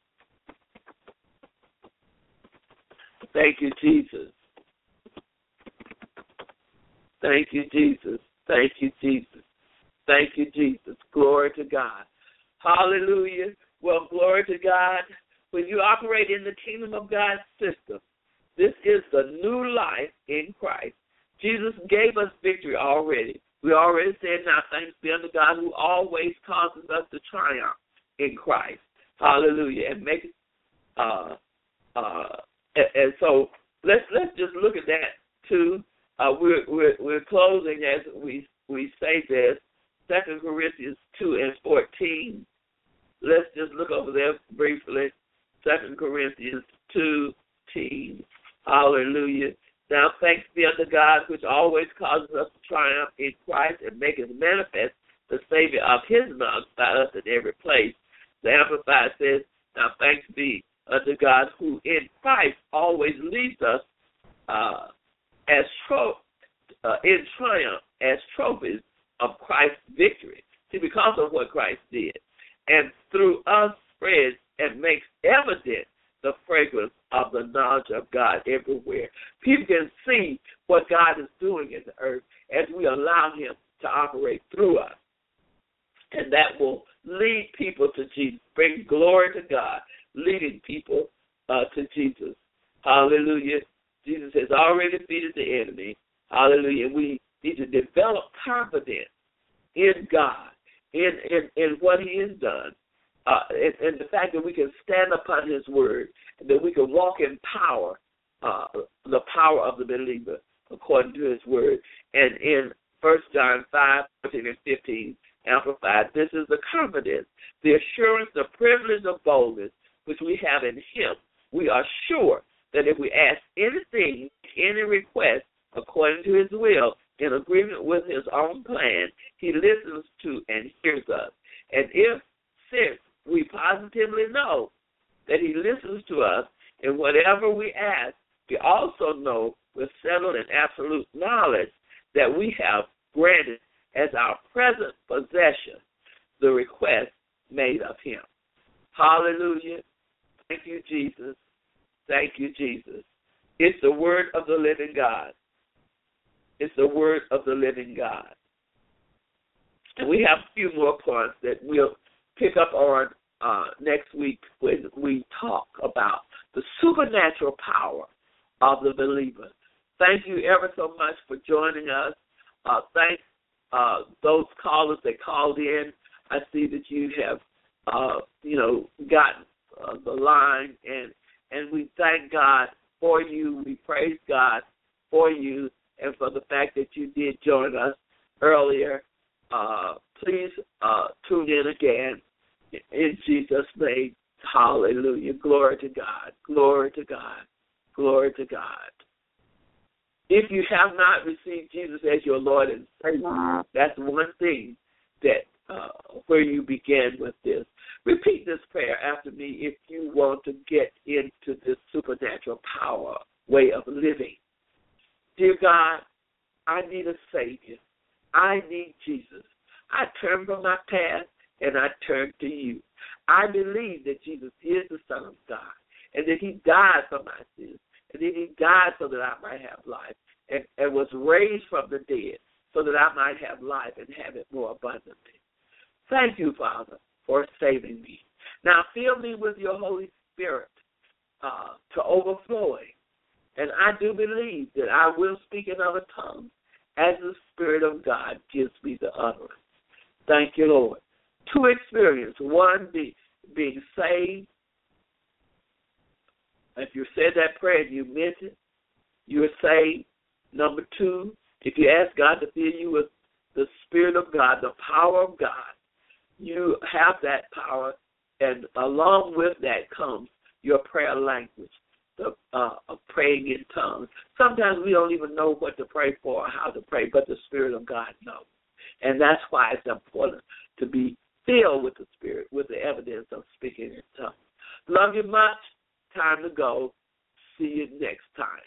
Thank you, Jesus. Thank you, Jesus. Thank you, Jesus. Thank you, Jesus. Glory to God. Hallelujah. Well, glory to God. When you operate in the kingdom of God's system, this is the new life in Christ. Jesus gave us victory already. We already said, now thanks be unto God who always causes us to triumph in Christ. Hallelujah. And make uh uh and, and so let's let's just look at that too. Uh, we're we're we're closing as we we say this. Second Corinthians two and fourteen. Let's just look over there briefly. Second Corinthians two team. Hallelujah. Now thanks be unto God, which always causes us to triumph in Christ and maketh manifest the Savior of his mouth by us in every place. The Amplified says, now thanks be unto God, who in Christ always leads us uh, as tro- uh, in triumph as trophies of Christ's victory. See, because of what Christ did. And through us spreads and makes evident the fragrance of the knowledge of God everywhere. People can see what God is doing in the earth as we allow him to operate through us. And that will lead people to Jesus, bring glory to God, leading people uh, to Jesus. Hallelujah. Jesus has already defeated the enemy. Hallelujah. And we need to develop confidence in God, in, in, in what he has done. Uh, and, and the fact that we can stand upon his word, and that we can walk in power, uh, the power of the believer, according to his word. And in First John five, fourteen and fifteen, Amplified, this is the confidence, the assurance, the privilege of boldness which we have in him. We are sure that if we ask anything, any request, according to his will, in agreement with his own plan, he listens to and hears us. And if, since we positively know that he listens to us, and whatever we ask, we also know with settled and absolute knowledge that we have granted as our present possession the request made of him. Hallelujah. Thank you, Jesus. Thank you, Jesus. It's the word of the living God. It's the word of the living God. And we have a few more points that we'll pick up on uh, next week when we talk about the supernatural power of the believer. Thank you ever so much for joining us. Uh, thank uh, those callers that called in. I see that you have, uh, you know, gotten uh, the line, and and we thank God for you. We praise God for you and for the fact that you did join us earlier. Uh, please uh, tune in again in Jesus' name. Hallelujah. Glory to God. Glory to God. Glory to God. If you have not received Jesus as your Lord and Savior, that's one thing that uh, where you begin with this. Repeat this prayer after me if you want to get into this supernatural power way of living. Dear God, I need a Savior. I need Jesus. I turn from my past and I turn to you. I believe that Jesus is the Son of God and that he died for my sins and that he died so that I might have life and, and was raised from the dead so that I might have life and have it more abundantly. Thank you, Father, for saving me. Now fill me with your Holy Spirit uh, to overflowing And I do believe that I will speak in other tongues as the Spirit of God gives me the utterance. Thank you, Lord. Two experiences. One, be, being saved. If you said that prayer and you meant it, you are saved. Number two, if you ask God to fill you with the Spirit of God, the power of God, you have that power, and along with that comes your prayer language, the uh, of praying in tongues. Sometimes we don't even know what to pray for or how to pray, but the Spirit of God knows. And that's why it's important to be filled with the Spirit, with the evidence of speaking in tongues. Love you much. Time to go. See you next time.